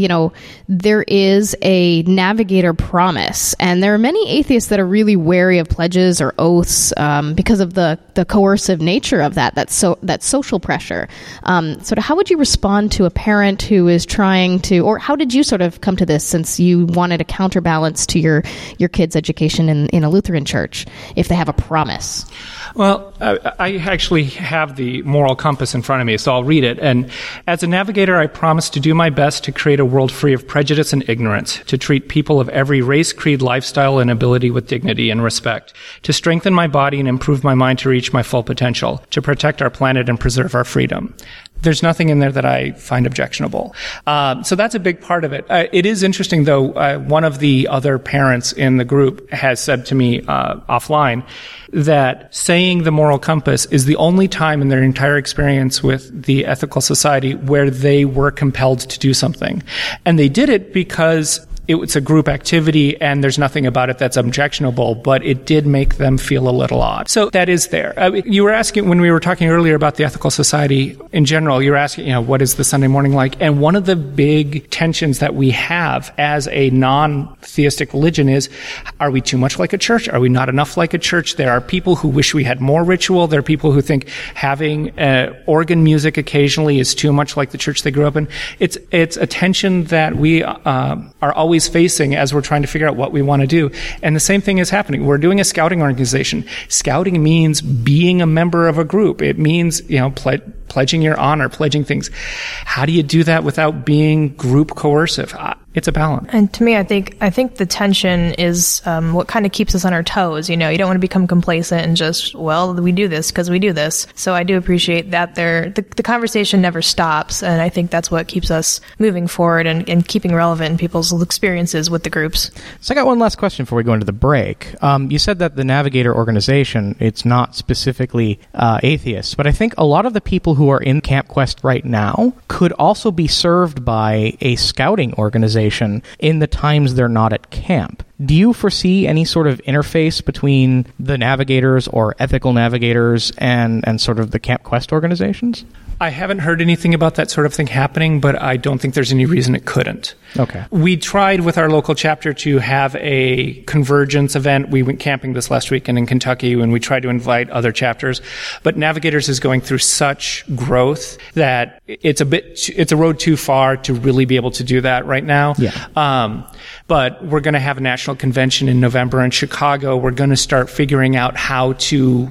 there is a navigator promise, and there are many atheists that are really wary of pledges or oaths because of the coercive nature of that social pressure. Sort of how would you respond to a parent who is trying to, or how did you sort of come to this since you wanted a counterbalance to your kids' education in a Lutheran church if they have a promise? Well, I actually have the moral compass in front of me, so I'll read it. And as a navigator, I promise to do my best to create a world free of prejudice and ignorance, to treat people of every race, creed, lifestyle, and ability with dignity and respect, to strengthen my body and improve my mind to reach my full potential, to protect our planet and preserve our freedom. There's nothing in there that I find objectionable. So that's a big part of it. It is interesting, though, one of the other parents in the group has said to me offline that saying the moral compass is the only time in their entire experience with the Ethical Society where they were compelled to do something. And they did it because it's a group activity and there's nothing about it that's objectionable, but it did make them feel a little odd. So that is there. You were asking, when we were talking earlier about the Ethical Society in general, you were asking, what is the Sunday morning like? And one of the big tensions that we have as a non-theistic religion is, are we too much like a church? Are we not enough like a church? There are people who wish we had more ritual. There are people who think having organ music occasionally is too much like the church they grew up in. It's a tension that we are always facing as we're trying to figure out what we want to do. And the same thing is happening. We're doing a scouting organization. Scouting means being a member of a group. It means, pledging your honor, pledging things. How do you do that without being group coercive? It's a balance. And to me, I think the tension is what kind of keeps us on our toes. You don't want to become complacent and just, we do this because we do this. So I do appreciate that the conversation never stops, and I think that's what keeps us moving forward and keeping relevant in people's experiences with the groups. So I got one last question before we go into the break. You said that the Navigator organization, it's not specifically atheists, but I think a lot of the people who are in Camp Quest right now could also be served by a scouting organization in the times they're not at camp. Do you foresee any sort of interface between the navigators or ethical navigators and sort of the Camp Quest organizations? I haven't heard anything about that sort of thing happening, but I don't think there's any reason it couldn't. Okay. We tried with our local chapter to have a convergence event. We went camping this last weekend in Kentucky when we tried to invite other chapters. But Navigators is going through such growth that it's a road too far to really be able to do that right now. Yeah. But we're going to have a national convention in November in Chicago. We're going to start figuring out how to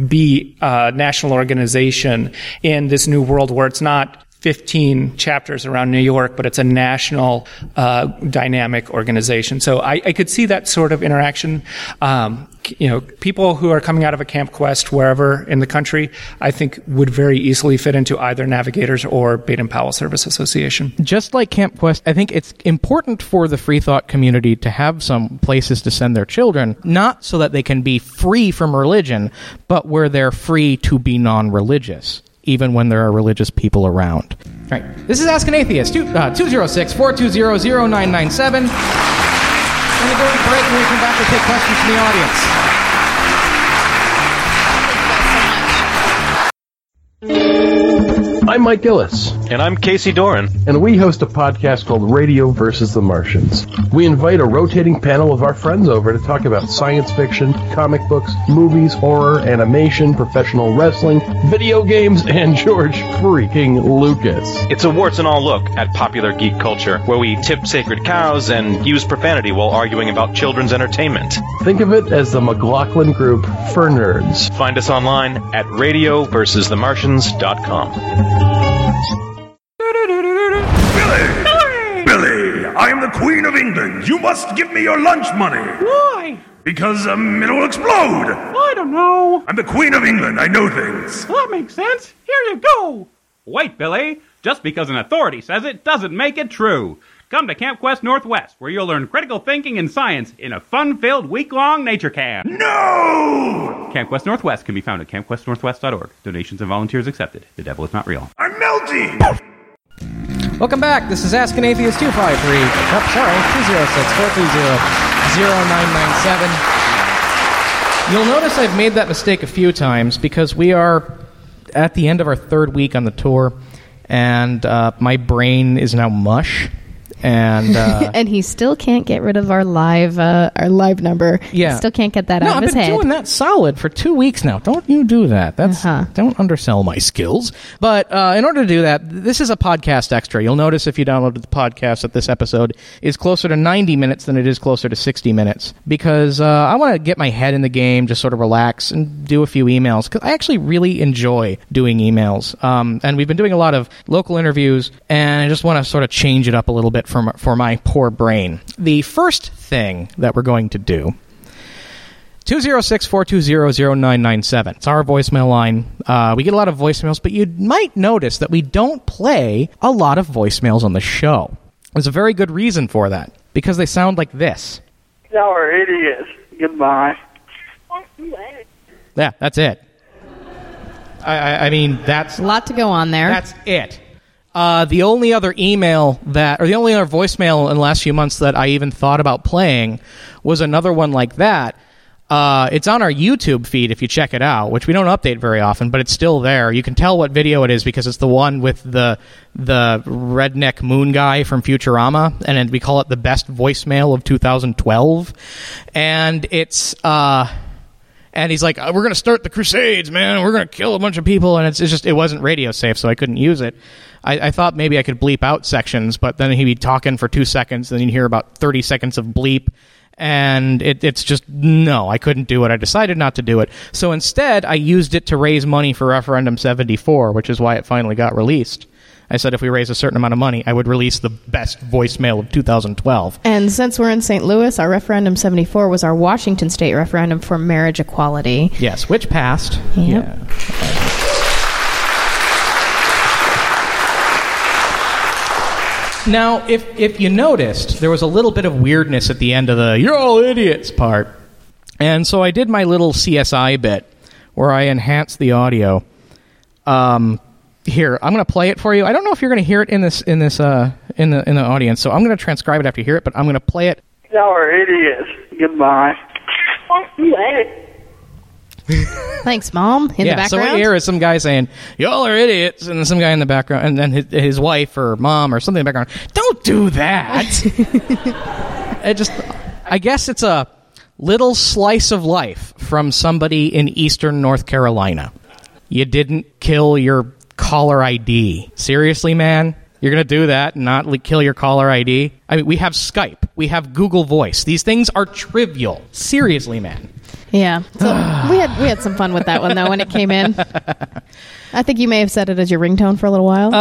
be a national organization in this new world where it's not 15 chapters around New York, but it's a national dynamic organization. So I could see that sort of interaction. People who are coming out of a Camp Quest wherever in the country, I think would very easily fit into either Navigators or Baden-Powell Service Association. Just like Camp Quest, I think it's important for the free thought community to have some places to send their children, not so that they can be free from religion, but where they're free to be non-religious, even when there are religious people around. Right. This is Ask an Atheist, 206-420-0997. We're going to go to break and we come back to take questions from the audience. I'm Mike Gillis. And I'm Casey Doran. And we host a podcast called Radio versus the Martians. We invite a rotating panel of our friends over to talk about science fiction, comic books, movies, horror, animation, professional wrestling, video games, and George freaking Lucas. It's a warts and all look at popular geek culture, where we tip sacred cows and use profanity while arguing about children's entertainment. Think of it as the McLaughlin Group for nerds. Find us online at radioversusthemartians.com. Billy, I am the Queen of England. You must give me your lunch money. Why? Because it will explode. I don't know. I'm the Queen of England. I know things. Well, that makes sense. Here you go. Wait, Billy. Just because an authority says it doesn't make it true. Come to Camp Quest Northwest, where you'll learn critical thinking and science in a fun-filled week-long nature camp. No! Camp Quest Northwest can be found at campquestnorthwest.org. Donations and volunteers accepted. The devil is not real. I'm melting! Welcome back. This is Ask an Atheist 253. You'll notice I've made that mistake a few times because we are at the end of our third week on the tour. and my brain is now mush. And and he still can't get rid of our live number. Yeah, he still can't get that out of his head. I've been doing that solid for 2 weeks now. Don't you do that? Don't undersell my skills. But in order to do that, this is a podcast extra. You'll notice if you downloaded the podcast that this episode is closer to 90 minutes than it is closer to 60 minutes because I want to get my head in the game, just sort of relax and do a few emails because I actually really enjoy doing emails. And we've been doing a lot of local interviews, and I just want to sort of change it up a little bit for my poor brain. The first thing that we're going to do, 206-420-0997. It's our voicemail line. We get a lot of voicemails, but you might notice that we don't play a lot of voicemails on the show. There's a very good reason for that, because they sound like this. Y'all are idiots. Goodbye. Yeah, that's it. I mean, that's... a lot to go on there. That's it. The only other voicemail in the last few months that I even thought about playing was another one like that. It's on our YouTube feed if you check it out, which we don't update very often, but it's still there. You can tell what video it is because it's the one with the redneck moon guy from Futurama, and we call it the best voicemail of 2012. And it's... and he's like, we're going to start the Crusades, man. We're going to kill a bunch of people. And it wasn't radio safe, so I couldn't use it. I thought maybe I could bleep out sections, but then he'd be talking for 2 seconds, then you'd hear about 30 seconds of bleep. And it's just, no, I couldn't do it. I decided not to do it. So instead, I used it to raise money for Referendum 74, which is why it finally got released. I said if we raise a certain amount of money, I would release the best voicemail of 2012. And since we're in St. Louis, our Referendum 74 was our Washington state referendum for marriage equality. Yes, which passed. Yep. Yeah. Now, if you noticed, there was a little bit of weirdness at the end of the "you're all idiots" part. And so I did my little CSI bit where I enhanced the audio. Here, I'm going to play it for you. I don't know if you're going to hear it in the audience, so I'm going to transcribe it after you hear it, but I'm going to play it. Y'all are idiots. Goodbye. Thanks, Mom. In the background. So what you hear is some guy saying, "Y'all are idiots," and then some guy in the background, and then his wife or mom or something in the background. Don't do that. I guess it's a little slice of life from somebody in eastern North Carolina. You didn't kill your caller ID. Seriously, man? You're going to do that and not kill your caller ID? I mean, we have Skype. We have Google Voice. These things are trivial. Seriously, man. Yeah. So we had some fun with that one, though, when it came in. I think you may have set it as your ringtone for a little while.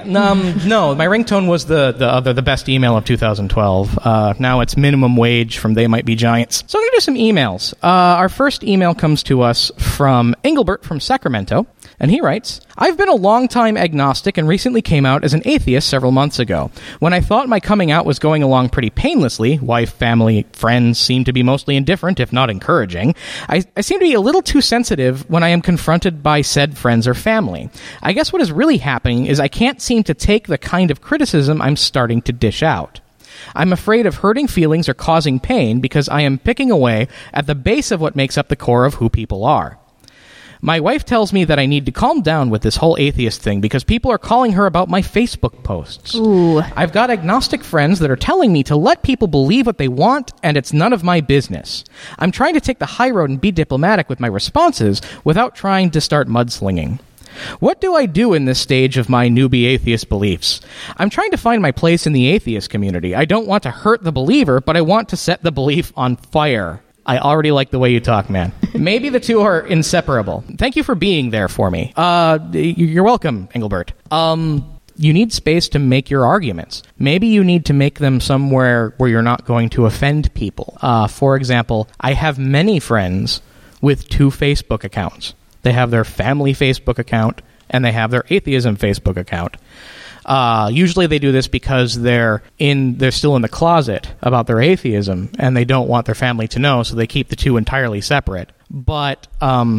No, my ringtone was the best email of 2012. Now it's minimum wage from They Might Be Giants. So I'm going to do some emails. Our first email comes to us from Engelbert from Sacramento. And he writes, I've been a long-time agnostic and recently came out as an atheist several months ago. When I thought my coming out was going along pretty painlessly, wife, family, friends seemed to be mostly indifferent, if not encouraging, I seem to be a little too sensitive when I am confronted by said friends or family. I guess what is really happening is I can't seem to take the kind of criticism I'm starting to dish out. I'm afraid of hurting feelings or causing pain because I am picking away at the base of what makes up the core of who people are. My wife tells me that I need to calm down with this whole atheist thing because people are calling her about my Facebook posts. Ooh. I've got agnostic friends that are telling me to let people believe what they want, and it's none of my business. I'm trying to take the high road and be diplomatic with my responses without trying to start mudslinging. What do I do in this stage of my newbie atheist beliefs? I'm trying to find my place in the atheist community. I don't want to hurt the believer, but I want to set the belief on fire. I already like the way you talk, man. Maybe the two are inseparable. Thank you for being there for me. You're welcome, Engelbert. You need space to make your arguments. Maybe you need to make them somewhere where you're not going to offend people. For example, I have many friends with 2 Facebook accounts. They have their family Facebook account, and they have their atheism Facebook account. Usually they do this because they're still in the closet about their atheism, and they don't want their family to know, so they keep the two entirely separate. But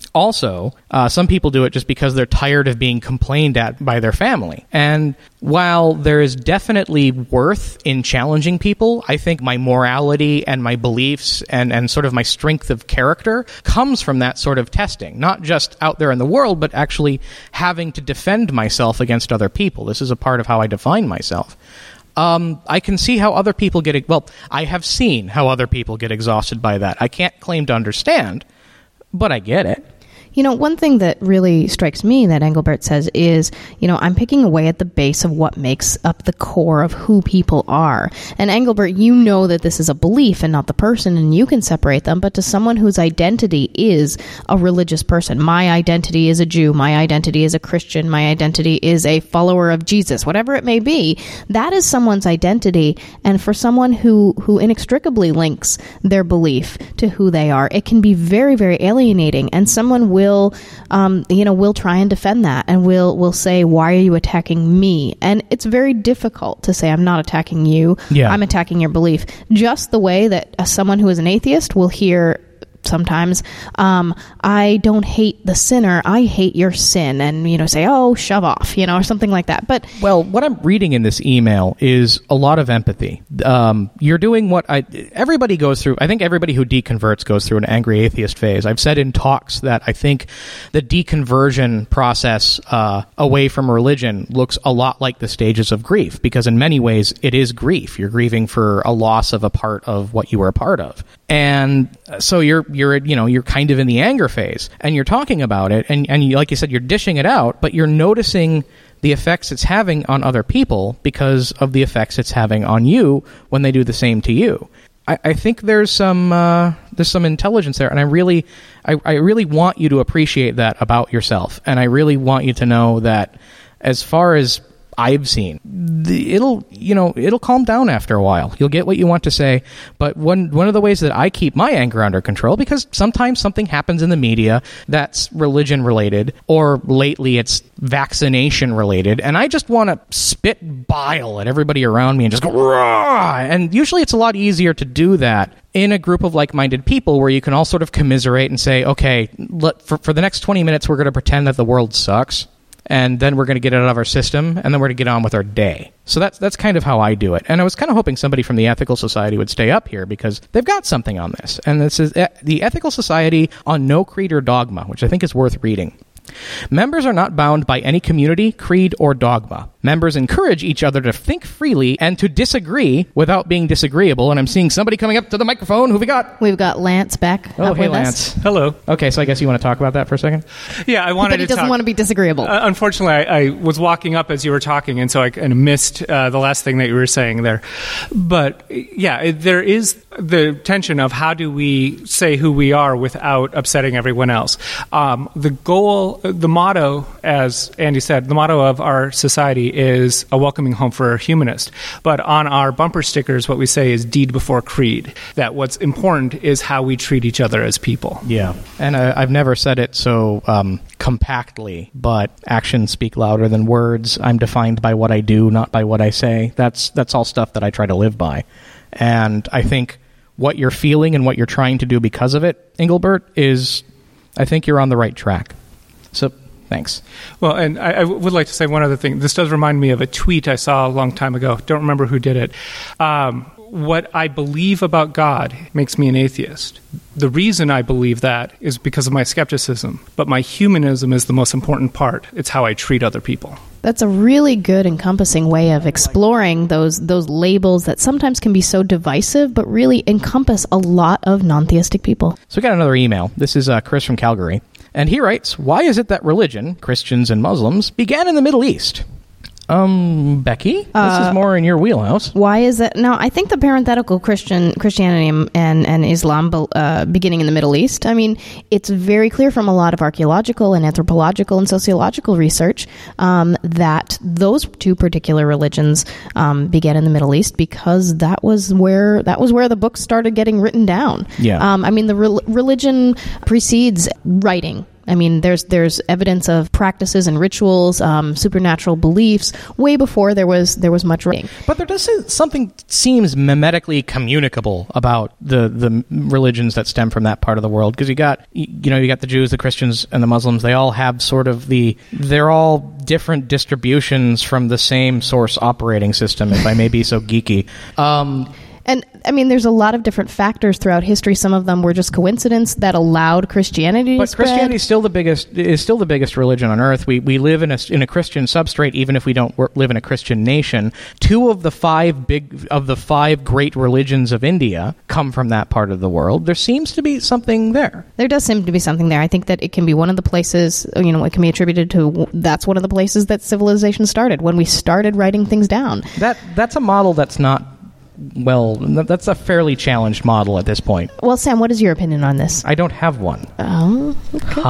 Also, some people do it just because they're tired of being complained at by their family. And while there is definitely worth in challenging people, I think my morality and my beliefs and sort of my strength of character comes from that sort of testing. Not just out there in the world, but actually having to defend myself against other people. This is a part of how I define myself. I can see how other people I have seen how other people get exhausted by that. I can't claim to understand, but I get it. You know, one thing that really strikes me that Engelbert says is, you know, I'm picking away at the base of what makes up the core of who people are. And Engelbert, you know that this is a belief and not the person, and you can separate them. But to someone whose identity is a religious person, my identity is a Jew, my identity is a Christian, my identity is a follower of Jesus, whatever it may be, that is someone's identity. And for someone who inextricably links their belief to who they are, it can be very, very alienating. And someone will try and defend that, and will say, why are you attacking me? And it's very difficult to say, I'm not attacking you. Yeah. I'm attacking your belief. Just the way that someone who is an atheist will hear sometimes, I don't hate the sinner, I hate your sin, and, you know, say, oh, shove off, you know, or something like that. But well, what I'm reading in this email is a lot of empathy. You're doing what everybody goes through. I think everybody who deconverts goes through an angry atheist phase. I've said in talks that I think the deconversion process away from religion looks a lot like the stages of grief, because in many ways it is grief. You're grieving for a loss of a part of what you were a part of. And so you're kind of in the anger phase, and you're talking about it, and you, like you said, you're dishing it out, but you're noticing the effects it's having on other people because of the effects it's having on you when they do the same to you. I think there's some intelligence there, and I really want you to appreciate that about yourself, and I really want you to know that as far as I've seen, it'll calm down after a while. You'll get what you want to say, but one of the ways that I keep my anger under control, because sometimes something happens in the media that's religion related, or lately it's vaccination related, and I just want to spit bile at everybody around me and just go, rah! And usually it's a lot easier to do that in a group of like-minded people where you can all sort of commiserate and say, okay, for the next 20 minutes we're going to pretend that the world sucks, and then we're going to get it out of our system, and then we're going to get on with our day. So that's kind of how I do it. And I was kind of hoping somebody from the Ethical Society would stay up here, because they've got something on this. And this is the Ethical Society on No Creed or Dogma, which I think is worth reading. Members are not bound by any community, creed, or dogma. Members encourage each other to think freely and to disagree without being disagreeable. And I'm seeing somebody coming up to the microphone. Who have we got? We've got Lance back. Oh, hey, Lance. Hello. Okay, so I guess you want to talk about that for a second? Yeah, I wanted to talk. But he doesn't want to be disagreeable. Unfortunately, I was walking up as you were talking, and so I kind of missed the last thing that you were saying there. But, yeah, there is the tension of how do we say who we are without upsetting everyone else. The goal, the motto, as Andy said, the motto of our society is a welcoming home for a humanist. But on our bumper stickers, what we say is deed before creed, that what's important is how we treat each other as people. Yeah, and I've never said it so compactly, but actions speak louder than words. I'm defined by what I do, not by what I say. That's all stuff that I try to live by. And I think what you're feeling and what you're trying to do because of it, Engelbert, is, I think you're on the right track. So, thanks. Well, and I would like to say one other thing. This does remind me of a tweet I saw a long time ago. Don't remember who did it. What I believe about God makes me an atheist. The reason I believe that is because of my skepticism, but my humanism is the most important part. It's how I treat other people. That's a really good encompassing way of exploring those labels that sometimes can be so divisive, but really encompass a lot of non-theistic people. So we got another email. This is Chris from Calgary. And he writes, why is it that religion, Christians and Muslims, began in the Middle East? Becky, this is more in your wheelhouse. Why is that? No, I think the parenthetical Christianity and Islam beginning in the Middle East. I mean, it's very clear from a lot of archaeological and anthropological and sociological research that those two particular religions began in the Middle East because that was where the books started getting written down. Yeah. I mean, the religion precedes writing. I mean, there's evidence of practices and rituals, supernatural beliefs, way before there was much writing. But there does something seems mimetically communicable about the religions that stem from that part of the world, because you got the Jews, the Christians, and the Muslims. They all have sort of they're all different distributions from the same source operating system, if I may be so geeky. And, I mean, there's a lot of different factors throughout history. Some of them were just coincidence that allowed Christianity to spread. But Christianity is still the biggest religion on earth. We live in a Christian substrate, even if we don't live in a Christian nation. 2 of the 5 great religions of India come from that part of the world. There seems to be something there. There does seem to be something there. I think that it can be one of the places, it can be attributed to, that's one of the places that civilization started, when we started writing things down. That's a model that's not... Well, that's a fairly challenged model at this point. Well, Sam, what is your opinion on this? I don't have one. Oh, okay.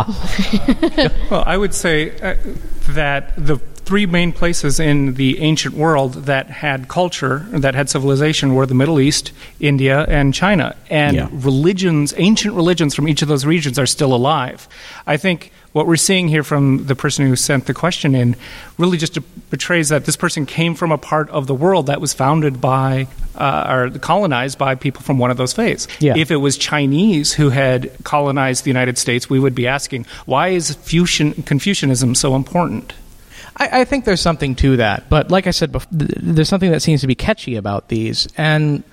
Well, I would say that the 3 main places in the ancient world that had culture, that had civilization, were the Middle East, India, and China. And ancient religions from each of those regions are still alive. I think what we're seeing here from the person who sent the question in really just betrays that this person came from a part of the world that was founded by or colonized by people from one of those faiths. Yeah. If it was Chinese who had colonized the United States, we would be asking, why is Confucianism so important? I think there's something to that, but like I said before, there's something that seems to be catchy about these. And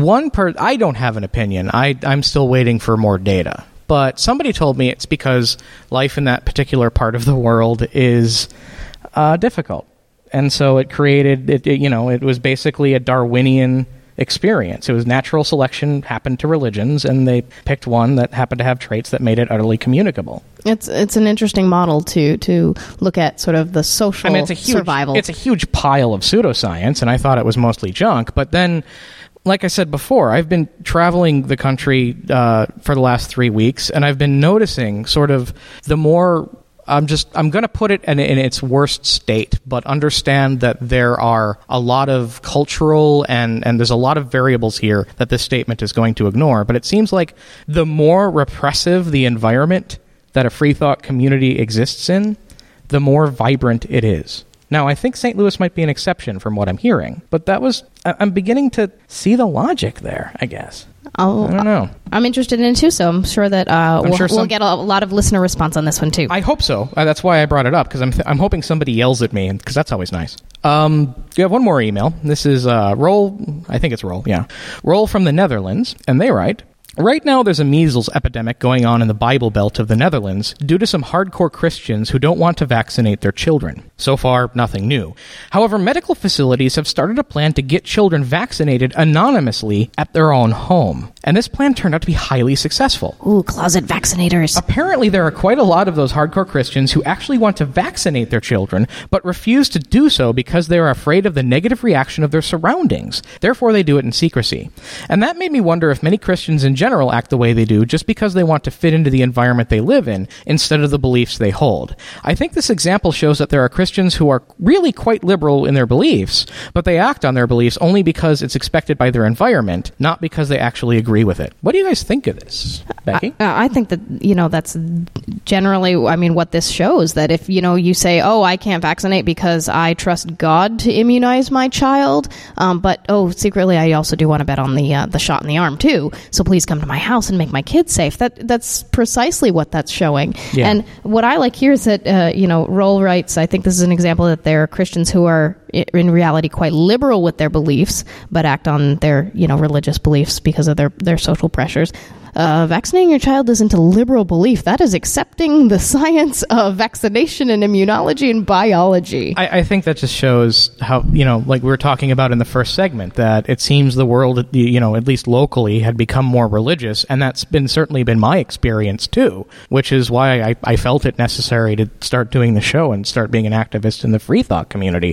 I don't have an opinion. I'm still waiting for more data. But somebody told me it's because life in that particular part of the world is difficult. And so it created, it was basically a Darwinian experience. It was natural selection happened to religions, and they picked one that happened to have traits that made it utterly communicable. It's an interesting model to look at sort of the social survival. It's a huge pile of pseudoscience, and I thought it was mostly junk. But then, like I said before, I've been traveling the country for the last 3 weeks, and I've been noticing sort of the more... I'm going to put it in its worst state, but understand that there are a lot of cultural and there's a lot of variables here that this statement is going to ignore. But it seems like the more repressive the environment that a free thought community exists in, the more vibrant it is. Now, I think St. Louis might be an exception from what I'm hearing, but I'm beginning to see the logic there, I guess. I don't know. I'm interested in it too, so I'm sure that we'll get a lot of listener response on this one too. I hope so. That's why I brought it up, because I'm hoping somebody yells at me, because that's always nice. You have one more email. This is Roll. I think it's Roll. Yeah, Roll from the Netherlands, and they write. Right now, there's a measles epidemic going on in the Bible Belt of the Netherlands due to some hardcore Christians who don't want to vaccinate their children. So far, nothing new. However, medical facilities have started a plan to get children vaccinated anonymously at their own home. And this plan turned out to be highly successful. Ooh, closet vaccinators. Apparently, there are quite a lot of those hardcore Christians who actually want to vaccinate their children, but refuse to do so because they are afraid of the negative reaction of their surroundings. Therefore, they do it in secrecy. And that made me wonder if many Christians in general act the way they do just because they want to fit into the environment they live in instead of the beliefs they hold. I think this example shows that there are Christians who are really quite liberal in their beliefs, but they act on their beliefs only because it's expected by their environment, not because they actually agree with it. What do you guys think of this, Becky? I think that, that's generally, what this shows, that if, you say, oh, I can't vaccinate because I trust God to immunize my child, but, secretly I also do want to bet on the shot in the arm too, so please come to my house and make my kids safe. That's precisely what that's showing. Yeah. And what I like here is that, Roll writes, I think this is an example that there are Christians who are in reality quite liberal with their beliefs, but act on their, religious beliefs because of their social pressures. Vaccinating your child isn't a liberal belief. That is accepting the science of vaccination and immunology and biology. I think that just shows how, like we were talking about in the first segment, that it seems the world, at least locally, had become more religious, and that's certainly been my experience too, which is why I felt it necessary to start doing the show and start being an activist in the free thought community.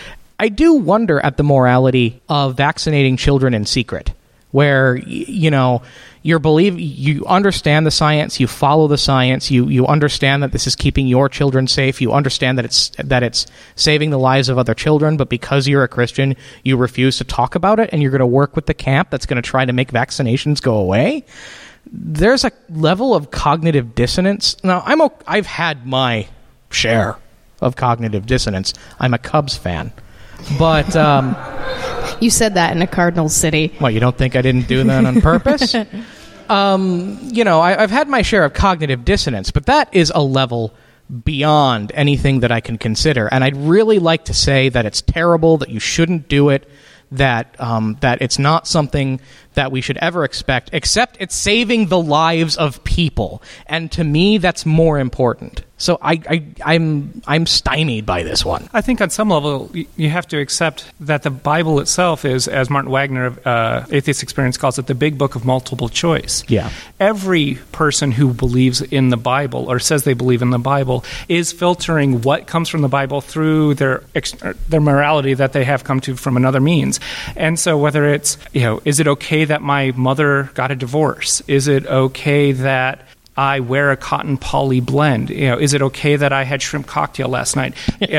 I do wonder at the morality of vaccinating children in secret, where, you understand the science, you follow the science, you understand that this is keeping your children safe, you understand that it's saving the lives of other children, but because you're a Christian, you refuse to talk about it, and you're going to work with the camp that's going to try to make vaccinations go away. there's a level of cognitive dissonance. Now, I've had my share of cognitive dissonance. I'm a Cubs fan. But you said that in a Cardinals city. What, you don't think I didn't do that on purpose? I've had my share of cognitive dissonance, but that is a level beyond anything that I can consider. And I'd really like to say that it's terrible, that you shouldn't do it, that it's not something that we should ever expect, except it's saving the lives of people. And to me, that's more important. So I'm stymied by this one. I think on some level, you have to accept that the Bible itself is, as Martin Wagner of Atheist Experience calls it, the big book of multiple choice. Yeah. Every person who believes in the Bible or says they believe in the Bible is filtering what comes from the Bible through their morality that they have come to from another means. And so whether it's, is it okay that my mother got a divorce? Is it okay that I wear a cotton poly blend? Is it okay that I had shrimp cocktail last night?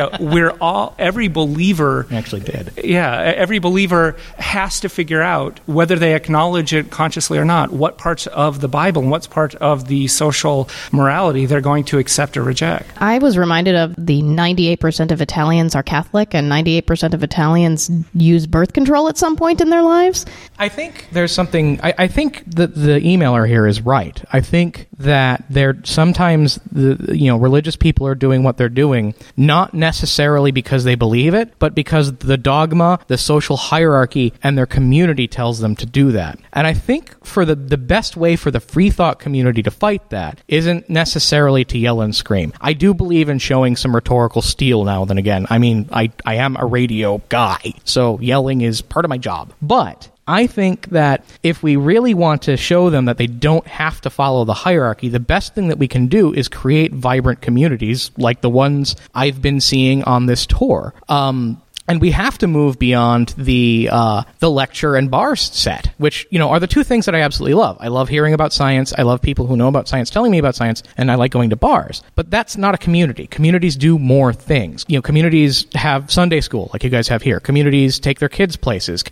Every believer actually did. Yeah, every believer has to figure out, whether they acknowledge it consciously or not, what parts of the Bible and what's part of the social morality they're going to accept or reject. I was reminded of the 98% of Italians are Catholic and 98% of Italians use birth control at some point in their lives. I think there's something. I think that the emailer here is right. I think that sometimes religious people are doing what they're doing, not necessarily because they believe it, but because the dogma, the social hierarchy, and their community tells them to do that. And I think for the best way for the free thought community to fight that isn't necessarily to yell and scream. I do believe in showing some rhetorical steel now and again. I mean, I am a radio guy, so yelling is part of my job. But I think that if we really want to show them that they don't have to follow the hierarchy, the best thing that we can do is create vibrant communities like the ones I've been seeing on this tour. And we have to move beyond the lecture and bars set, which, are the two things that I absolutely love. I love hearing about science. I love people who know about science telling me about science, and I like going to bars. But that's not a community. Communities do more things. Communities have Sunday school, like you guys have here. Communities take their kids places.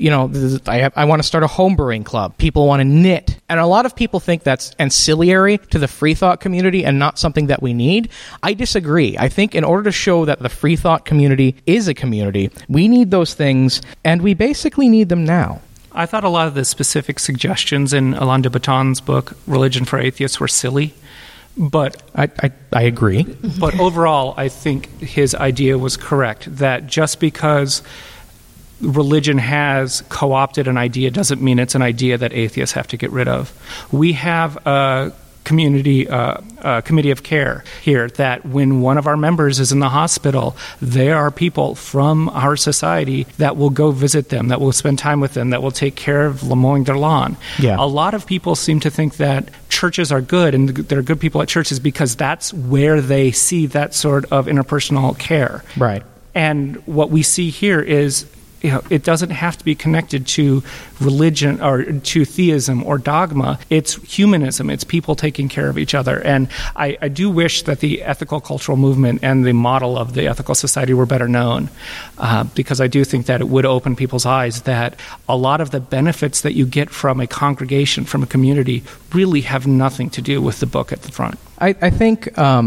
I want to start a homebrewing club. People want to knit. And a lot of people think that's ancillary to the free thought community and not something that we need. I disagree. I think in order to show that the free thought community is a community, we need those things, and we basically need them now. I thought a lot of the specific suggestions in Alain de Botton's book, Religion for Atheists, were silly. But I agree. But overall, I think his idea was correct, that just because religion has co-opted an idea doesn't mean it's an idea that atheists have to get rid of. We have a community committee of care here that when one of our members is in the hospital, there are people from our society that will go visit them, that will spend time with them, that will take care of mowing their lawn. Yeah. A lot of people seem to think that churches are good and there are good people at churches because that's where they see that sort of interpersonal care. Right. And what we see here is it doesn't have to be connected to religion or to theism or dogma. It's humanism. It's people taking care of each other. And I do wish that the ethical cultural movement and the model of the ethical society were better known, because I do think that it would open people's eyes that a lot of the benefits that you get from a congregation, from a community, really have nothing to do with the book at the front. I think,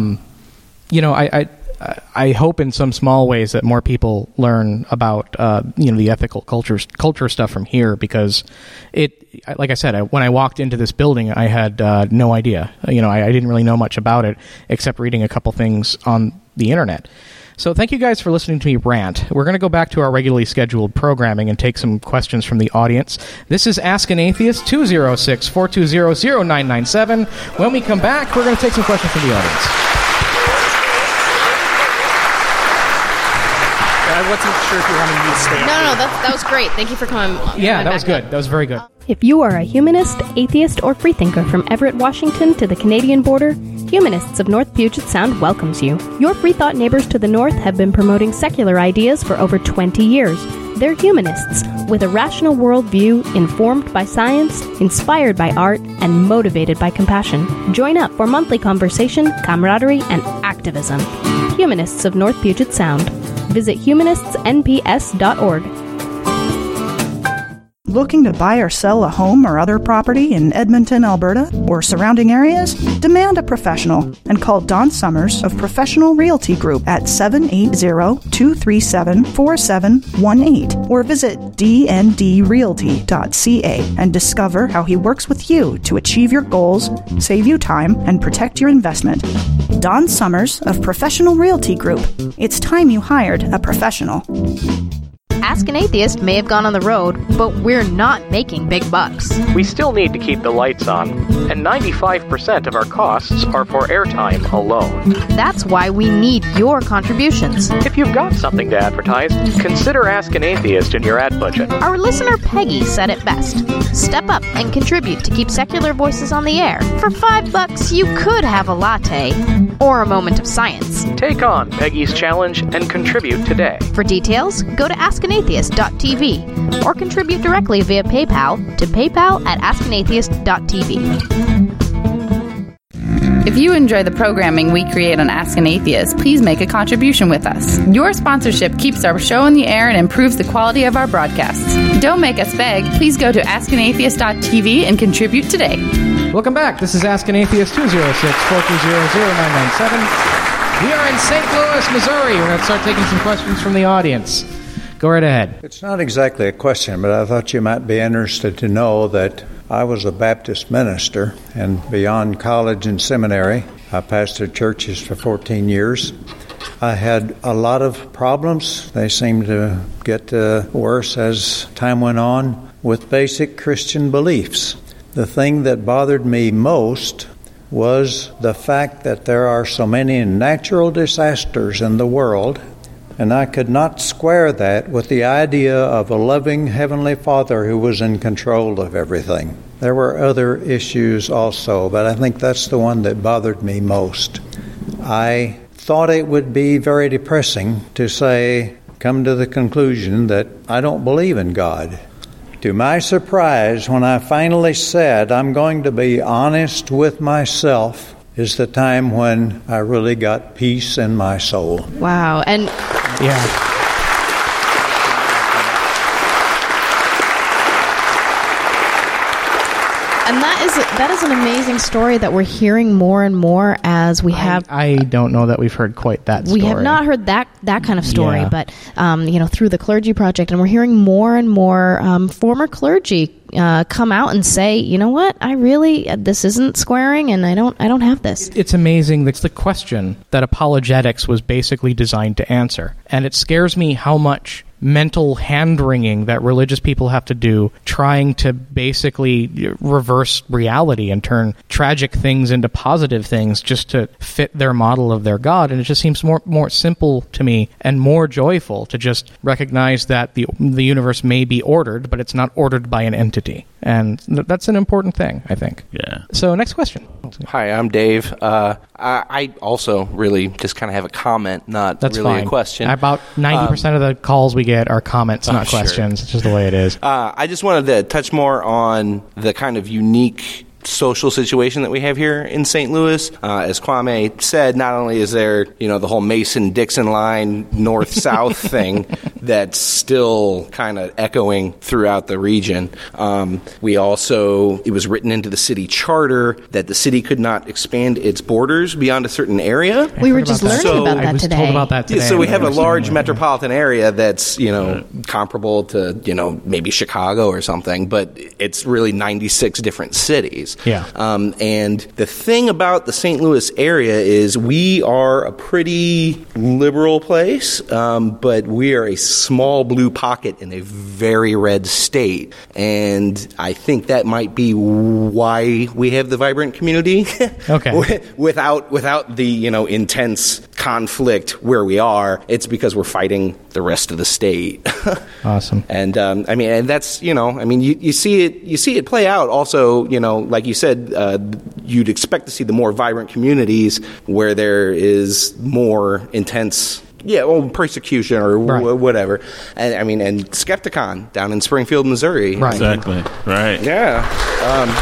I hope in some small ways that more people learn about the ethical culture stuff from here, because like I said, when I walked into this building, I had no idea. I didn't really know much about it except reading a couple things on the internet. So thank you guys for listening to me rant. We're going to go back to our regularly scheduled programming and take some questions from the audience. This is Ask an Atheist, 206-420-0997. When we come back, we're going to take some questions from the audience. I wasn't sure if you wanted me to stay. No, that was great. Thank you for coming. Yeah, that was good. That was very good. If you are a humanist, atheist, or freethinker from Everett, Washington to the Canadian border, Humanists of North Puget Sound welcomes you. Your free thought neighbors to the north have been promoting secular ideas for over 20 years. They're humanists, with a rational worldview informed by science, inspired by art, and motivated by compassion. Join up for monthly conversation, camaraderie, and activism. Humanists of North Puget Sound. Visit humanistsnps.org. Looking to buy or sell a home or other property in Edmonton, Alberta, or surrounding areas? Demand a professional and call Don Summers of Professional Realty Group at 780-237-4718 or visit dndrealty.ca and discover how he works with you to achieve your goals, save you time, and protect your investment. Don Summers of Professional Realty Group. It's time you hired a professional. Ask an Atheist may have gone on the road, but we're not making big bucks. We still need to keep the lights on, and 95% of our costs are for airtime alone. That's why we need your contributions. If you've got something to advertise, consider Ask an Atheist in your ad budget. Our listener Peggy said it best. Step up and contribute to keep secular voices on the air. For $5, you could have a latte or a moment of science. Take on Peggy's challenge and contribute today. For details, go to askanatheist.tv or contribute directly via PayPal to paypal@askanatheist.tv. If you enjoy the programming we create on Ask an Atheist, please make a contribution with us. Your sponsorship keeps our show in the air and improves the quality of our broadcasts. Don't make us beg. Please go to askanatheist.tv and contribute today. Welcome back. This is Ask an Atheist 206-420-0997. We are in St. Louis, Missouri. We're going to start taking some questions from the audience. Go right ahead. It's not exactly a question, but I thought you might be interested to know that I was a Baptist minister, and beyond college and seminary, I pastored churches for 14 years. I had a lot of problems. They seemed to get worse as time went on with basic Christian beliefs. The thing that bothered me most was the fact that there are so many natural disasters in the world, and I could not square that with the idea of a loving Heavenly Father who was in control of everything. There were other issues also, but I think that's the one that bothered me most. I thought it would be very depressing to come to the conclusion that I don't believe in God. To my surprise, when I finally said I'm going to be honest with myself, is the time when I really got peace in my soul. Wow. And yeah. And that is an amazing story that we're hearing more and more as we have. I don't know that we've heard quite that story. We have not heard that kind of story, Yeah. but through the Clergy Project, and we're hearing more and more former clergy come out and say, you know what, this isn't squaring, and I don't have this. It's amazing. That's the question that apologetics was basically designed to answer. And it scares me how much mental hand-wringing that religious people have to do trying to basically reverse reality and turn tragic things into positive things just to fit their model of their God. And it just seems more simple to me and more joyful to just recognize that the universe may be ordered, but it's not ordered by an entity. And that's an important thing, I think. Yeah. So next question. Hi, I'm Dave. I also really just kind of have a comment, not That's really fine. a question. About 90% of the calls we get are comments, not sure. questions. It's just the way it is. I just wanted to touch more on the kind of unique social situation that we have here in St. Louis. As Kwame said, not only is there, the whole Mason-Dixon line north-south thing that's still kind of echoing throughout the region. It was written into the city charter that the city could not expand its borders beyond a certain area. We were just learning about that today. I was told about that today. Yeah, so we have a large metropolitan area that's, comparable to, maybe Chicago or something, but it's really 96 different cities. Yeah. And the thing about the St. Louis area is we are a pretty liberal place, but we are a small blue pocket in a very red state. And I think that might be why we have the vibrant community. Okay. without the, intense conflict where we are, it's because we're fighting the rest of the state. Awesome. And and that's you see it play out. Also, like you said, you'd expect to see the more vibrant communities where there is more intense. Yeah, persecution or whatever. And Skepticon down in Springfield, Missouri. Right. Exactly. Right. Yeah.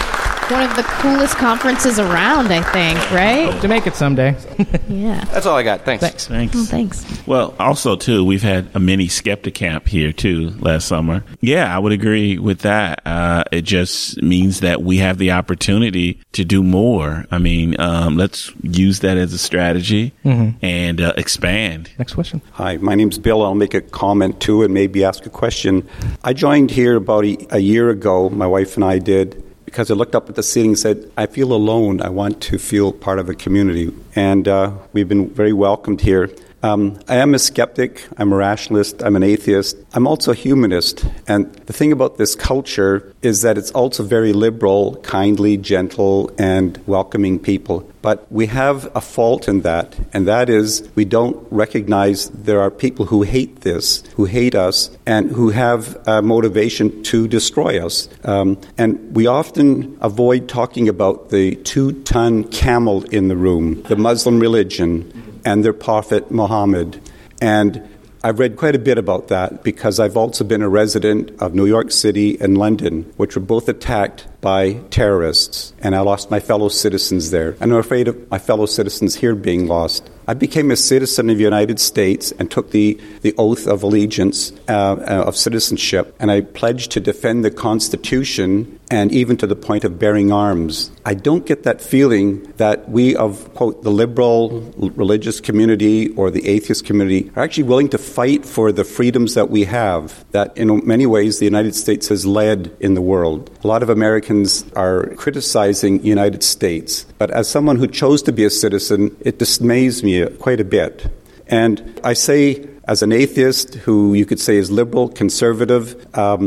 one of the coolest conferences around, I think, right? To make it someday. Yeah. That's all I got. Thanks. Thanks. Oh, thanks. Well, also, too, we've had a mini skeptic camp here, too, last summer. Yeah, I would agree with that. It just means that we have the opportunity to do more. I mean, let's use that as a strategy and expand. Next question. Hi, my name's Bill. I'll make a comment, too, and maybe ask a question. I joined here about a year ago, my wife and I did, because I looked up at the ceiling and said, I feel alone. I want to feel part of a community. And we've been very welcomed here. I am a skeptic. I'm a rationalist. I'm an atheist. I'm also a humanist. And the thing about this culture is that it's also very liberal, kindly, gentle, and welcoming people. But we have a fault in that, and that is we don't recognize there are people who hate this, who hate us, and who have a motivation to destroy us. And we often avoid talking about the 2-ton camel in the room, the Muslim religion, and their prophet Muhammad. And I've read quite a bit about that because I've also been a resident of New York City and London, which were both attacked by terrorists, and I lost my fellow citizens there. And I'm afraid of my fellow citizens here being lost. I became a citizen of the United States and took the oath of allegiance, of citizenship, and I pledged to defend the Constitution and even to the point of bearing arms. I don't get that feeling that we of, quote, the liberal religious community or the atheist community are actually willing to fight for the freedoms that we have, that in many ways the United States has led in the world. A lot of Americans are criticizing the United States, but as someone who chose to be a citizen, it dismays me quite a bit. And I say, as an atheist who you could say is liberal, conservative,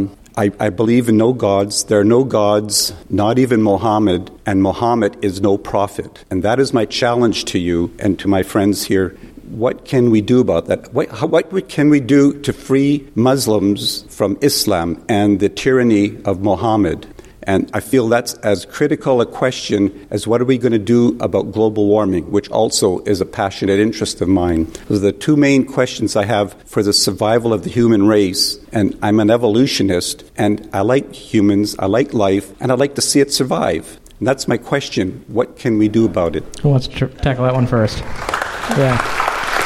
I believe in no gods. There are no gods, not even Muhammad, and Muhammad is no prophet. And that is my challenge to you and to my friends here. What can we do about that? What can we do to free Muslims from Islam and the tyranny of Muhammad? And I feel that's as critical a question as what are we going to do about global warming, which also is a passionate interest of mine. Those are the two main questions I have for the survival of the human race. And I'm an evolutionist, and I like humans, I like life, and I like to see it survive. And that's my question. What can we do about it? Who wants to tackle that one first? Yeah.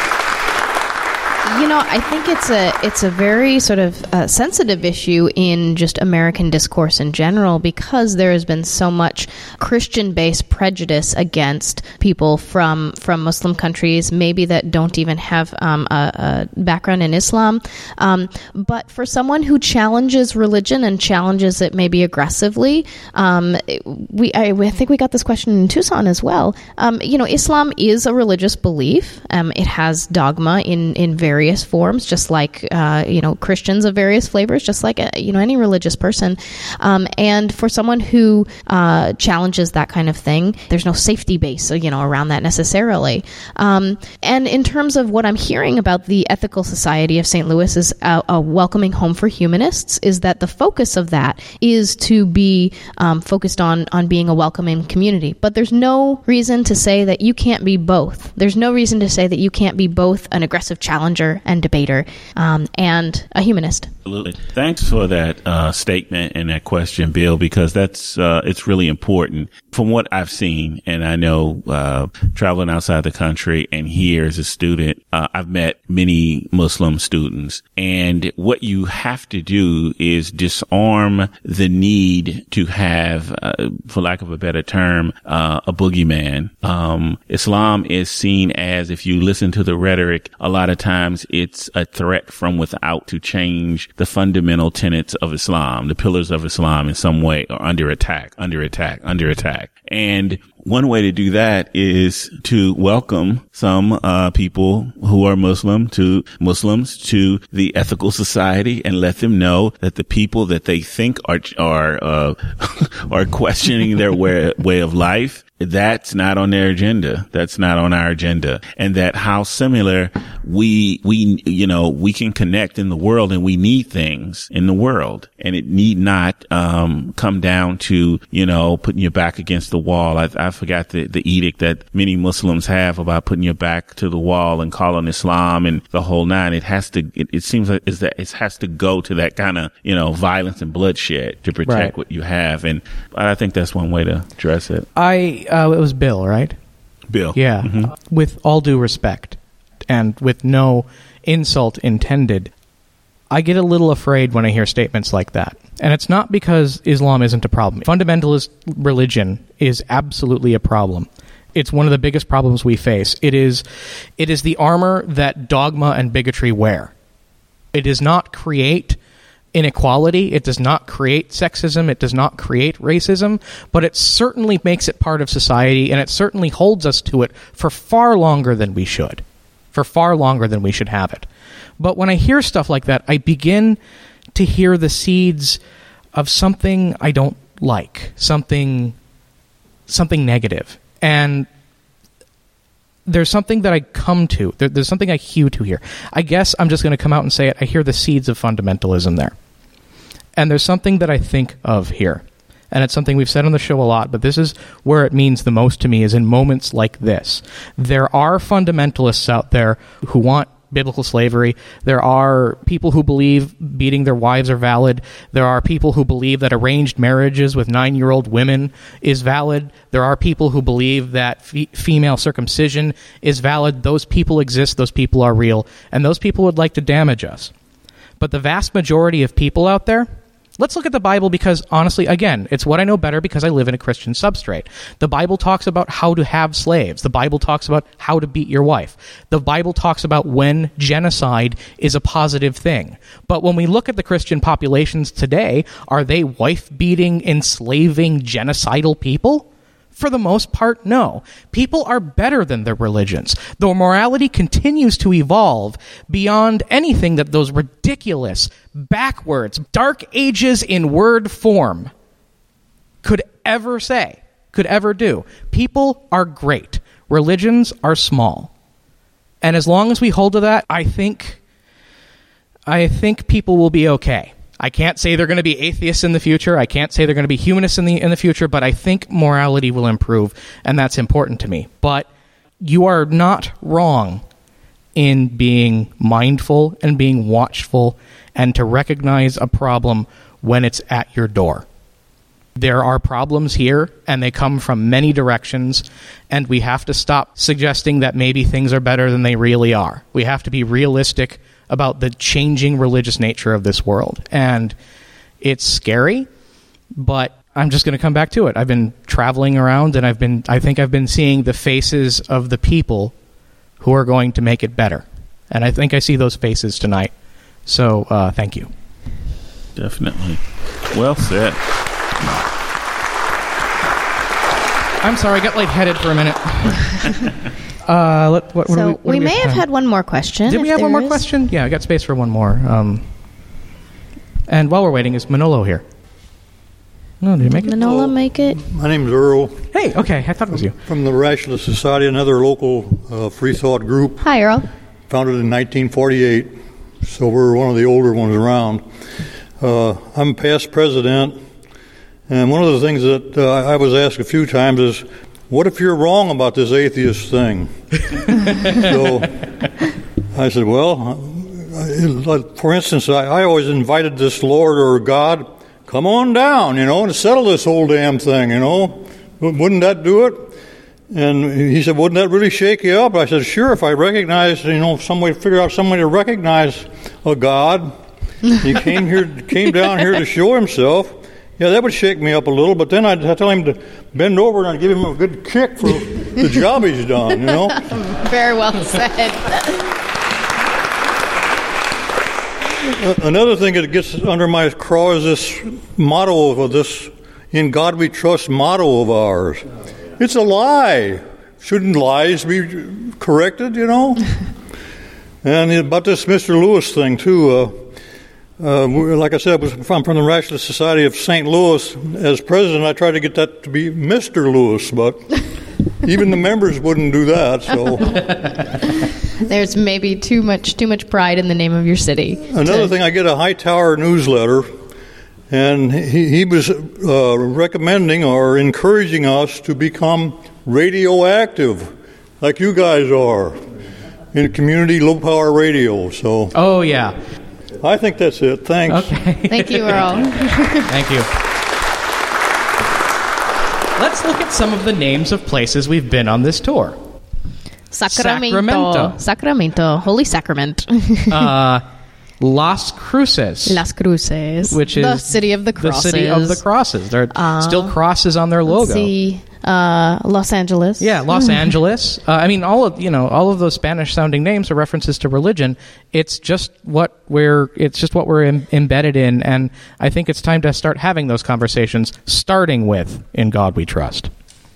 You know, I think it's a very sort of sensitive issue in just American discourse in general, because there has been so much Christian-based prejudice against people from Muslim countries, maybe that don't even have a background in Islam. But for someone who challenges religion and challenges it maybe aggressively, I think we got this question in Tucson as well. Islam is a religious belief. It has dogma in various forms, just like Christians of various flavors, just like any religious person. And for someone who challenges that kind of thing, there's no safety base around that necessarily. And in terms of what I'm hearing about the Ethical Society of St. Louis is a welcoming home for humanists, is that the focus of that is to be focused on being a welcoming community. But there's no reason to say that you can't be both. There's no reason to say that you can't be both an aggressive challenger and debater and a humanist. Absolutely. Thanks for that statement and that question, Bill, because that's it's really important. From what I've seen, and I know traveling outside the country and here as a student, I've met many Muslim students, and what you have to do is disarm the need to have, for lack of a better term, a boogeyman. Islam is seen as, if you listen to the rhetoric, a lot of times it's a threat from without to change the fundamental tenets of Islam. The pillars of Islam in some way are under attack. And one way to do that is to welcome some people who are Muslims to the Ethical Society and let them know that the people that they think are questioning their way of life, that's not on their agenda. That's not on our agenda. And that how similar we can connect in the world, and we need things in the world, and it need not come down to putting your back against the wall. I've forgot the edict that many Muslims have about putting your back to the wall and calling Islam and the whole nine. It has to, it seems like it has to go to that kind of, violence and bloodshed to protect what you have. And I think that's one way to address it. It was Bill, right? Bill. Yeah. Mm-hmm. With all due respect and with no insult intended, I get a little afraid when I hear statements like that. And it's not because Islam isn't a problem. Fundamentalist religion is absolutely a problem. It's one of the biggest problems we face. It is the armor that dogma and bigotry wear. It does not create inequality. It does not create sexism. It does not create racism. But it certainly makes it part of society, and it certainly holds us to it for far longer than we should. For far longer than we should have it. But when I hear stuff like that, I begin to hear the seeds of something I don't like, something negative. And there's something that I come to. There's something I hew to here. I guess I'm just going to come out and say it. I hear the seeds of fundamentalism there. And there's something that I think of here. And it's something we've said on the show a lot, but this is where it means the most to me, is in moments like this. There are fundamentalists out there who want biblical slavery. There are people who believe beating their wives are valid. There are people who believe that arranged marriages with 9-year-old women is valid. There are people who believe that female circumcision is valid. Those people exist. Those people are real. And those people would like to damage us. But the vast majority of people out there, let's look at the Bible because, honestly, again, it's what I know better because I live in a Christian substrate. The Bible talks about how to have slaves. The Bible talks about how to beat your wife. The Bible talks about when genocide is a positive thing. But when we look at the Christian populations today, are they wife-beating, enslaving, genocidal people? For the most part, no. People are better than their religions. Though morality continues to evolve beyond anything that those ridiculous, backwards, dark ages in word form could ever say, could ever do. People are great. Religions are small. And as long as we hold to that, I think people will be okay. I can't say they're going to be atheists in the future. I can't say they're going to be humanists in the future, but I think morality will improve, and that's important to me. But you are not wrong in being mindful and being watchful and to recognize a problem when it's at your door. There are problems here, and they come from many directions, and we have to stop suggesting that maybe things are better than they really are. We have to be realistic about the changing religious nature of this world. And it's scary, but I'm just going to come back to it. I've been traveling around, and I think I've been seeing the faces of the people who are going to make it better. And I think I see those faces tonight. So, thank you. Definitely. Well said. I'm sorry, I got lightheaded for a minute. We may have had one more question. Did we have one more question? Yeah, I got space for one more. And while we're waiting, is Manolo here? No, did you make it? Manolo make it? My name's Earl. Hey, okay, I thought it was you. From the Rationalist Society, another local free thought group. Hi, Earl. Founded in 1948, so we're one of the older ones around. I'm past president, and one of the things that I was asked a few times is, what if you're wrong about this atheist thing? So I said, well, for instance, I always invited this Lord or God, come on down, and settle this whole damn thing, Wouldn't that do it? And he said, wouldn't that really shake you up? I said, sure, if I recognize, figure out some way to recognize a God. He came down here to show himself. Yeah, that would shake me up a little, but then I'd tell him to bend over and I'd give him a good kick for the job he's done, Very well said. Another thing that gets under my craw is this motto of this "In God We Trust" motto of ours. It's a lie. Shouldn't lies be corrected, And about this Mr. Lewis thing, too. Like I said, I'm from the Rationalist Society of St. Louis. As president, I tried to get that to be Mr. Lewis, but even the members wouldn't do that. So there's maybe too much pride in the name of your city. Another thing, I get a Hightower newsletter, and he was recommending or encouraging us to become radioactive, like you guys are, in community low-power radio. So. Oh, yeah. I think that's it. Thanks. Okay. Thank you, Earl. Thank you. Let's look at some of the names of places we've been on this tour. Sacramento. Holy Sacrament. Las Cruces. Las Cruces. Which is the city of the crosses. The city of the crosses. There are still crosses on their logo. Let's see. Los Angeles. Yeah, Los Angeles. I mean, all of those Spanish-sounding names are references to religion. It's just what we're embedded in, and I think it's time to start having those conversations, starting with "In God We Trust."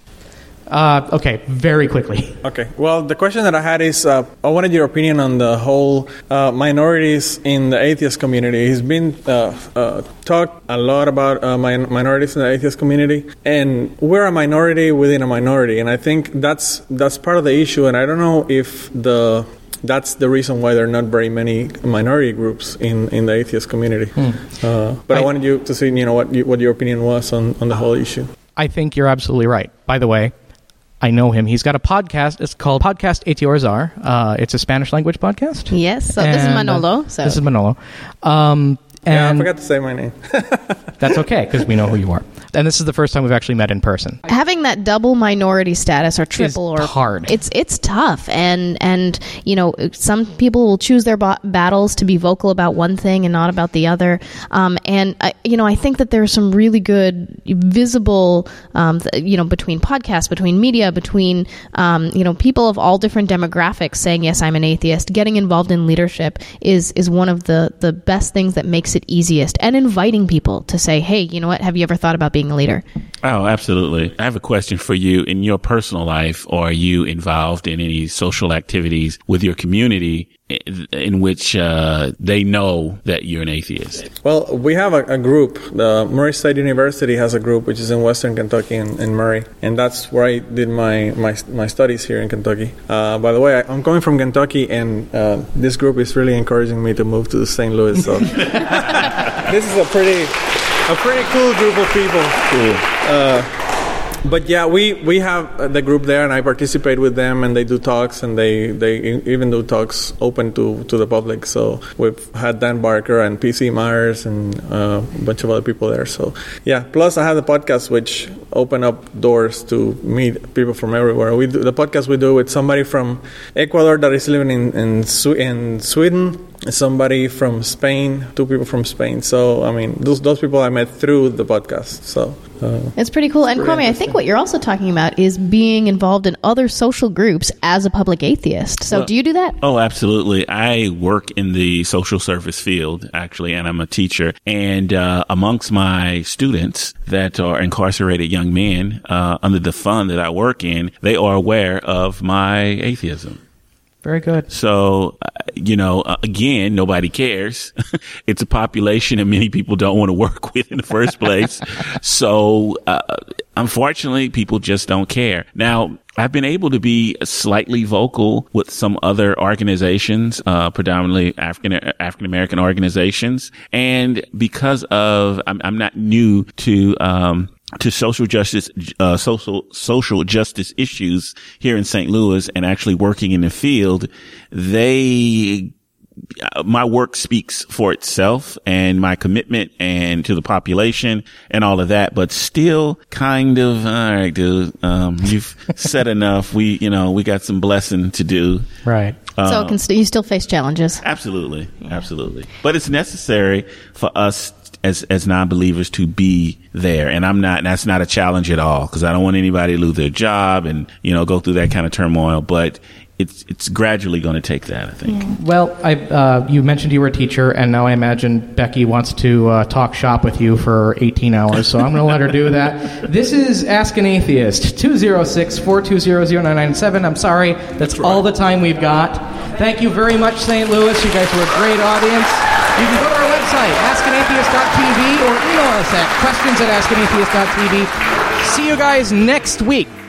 Okay, very quickly. Okay. Well, the question that I had is, I wanted your opinion on the whole minorities in the atheist community. He's been talked a lot about minorities in the atheist community, and we're a minority within a minority, and I think that's part of the issue, and I don't know if that's the reason why there are not very many minority groups in the atheist community. But I wanted you to see, what your opinion was on the whole issue. I think you're absolutely right. By the way, I know him. He's got a podcast. It's called Podcast Etiórzar. It's a Spanish language podcast. Yes. So this is Manolo. This is Manolo. I forgot to say my name. That's okay, because we know who you are. And this is the first time we've actually met in person. Having that double minority status or triple is hard. It's tough, and some people will choose their battles to be vocal about one thing and not about the other. And I think that there's some really good visible, between podcasts, between media, between people of all different demographics saying, yes, I'm an atheist. Getting involved in leadership is one of the best things that makes it easiest, and inviting people to say, hey, you know what, have you ever thought about being a leader? Oh, absolutely. I have a question for you. In your personal life, are you involved in any social activities with your community in which they know that you're an atheist? Well, we have a group. The Murray State University has a group which is in Western Kentucky in Murray, and that's where I did my studies here in Kentucky. By the way, I'm coming from Kentucky, and this group is really encouraging me to move to St. Louis. So this is a pretty cool group of people. Cool. But yeah, we have the group there, and I participate with them, and they do talks, and they even do talks open to the public. So we've had Dan Barker and PC Myers and a bunch of other people there. So yeah, plus I have the podcast, which open up doors to meet people from everywhere. We do the podcast we do with somebody from Ecuador that is living in Sweden, somebody from Spain, 2 people from Spain. So I mean, those people I met through the podcast. So it's pretty cool. And Kwame, I think what you're also talking about is being involved in other social groups as a public atheist. So do you do that? Oh, absolutely. I work in the social service field, actually, and I'm a teacher. And amongst my students that are incarcerated young men under the fund that I work in, they are aware of my atheism. Very good. So, again, nobody cares. It's a population that many people don't want to work with in the first place. So, unfortunately, people just don't care. Now, I've been able to be slightly vocal with some other organizations, predominantly African American organizations. And because of, I'm not new to social justice issues here in St. Louis and actually working in the field, my work speaks for itself and my commitment and to the population and all of that, but still kind of, all right, dude, you've said enough. We got some blessing to do. Right. So you still face challenges. Absolutely. Absolutely. But it's necessary for us as non-believers to be there. And that's not a challenge at all, because I don't want anybody to lose their job and, go through that kind of turmoil. But it's gradually going to take that, I think. Yeah. Well, you mentioned you were a teacher, and now I imagine Becky wants to talk shop with you for 18 hours, so I'm going to let her do that. This is Ask an Atheist, 206-420-0997. I'm sorry, that's all the time we've got. Thank you very much, St. Louis. You guys were a great audience. You can go to our website, askanatheist.tv, or email us at questions@askanatheist.tv. See you guys next week.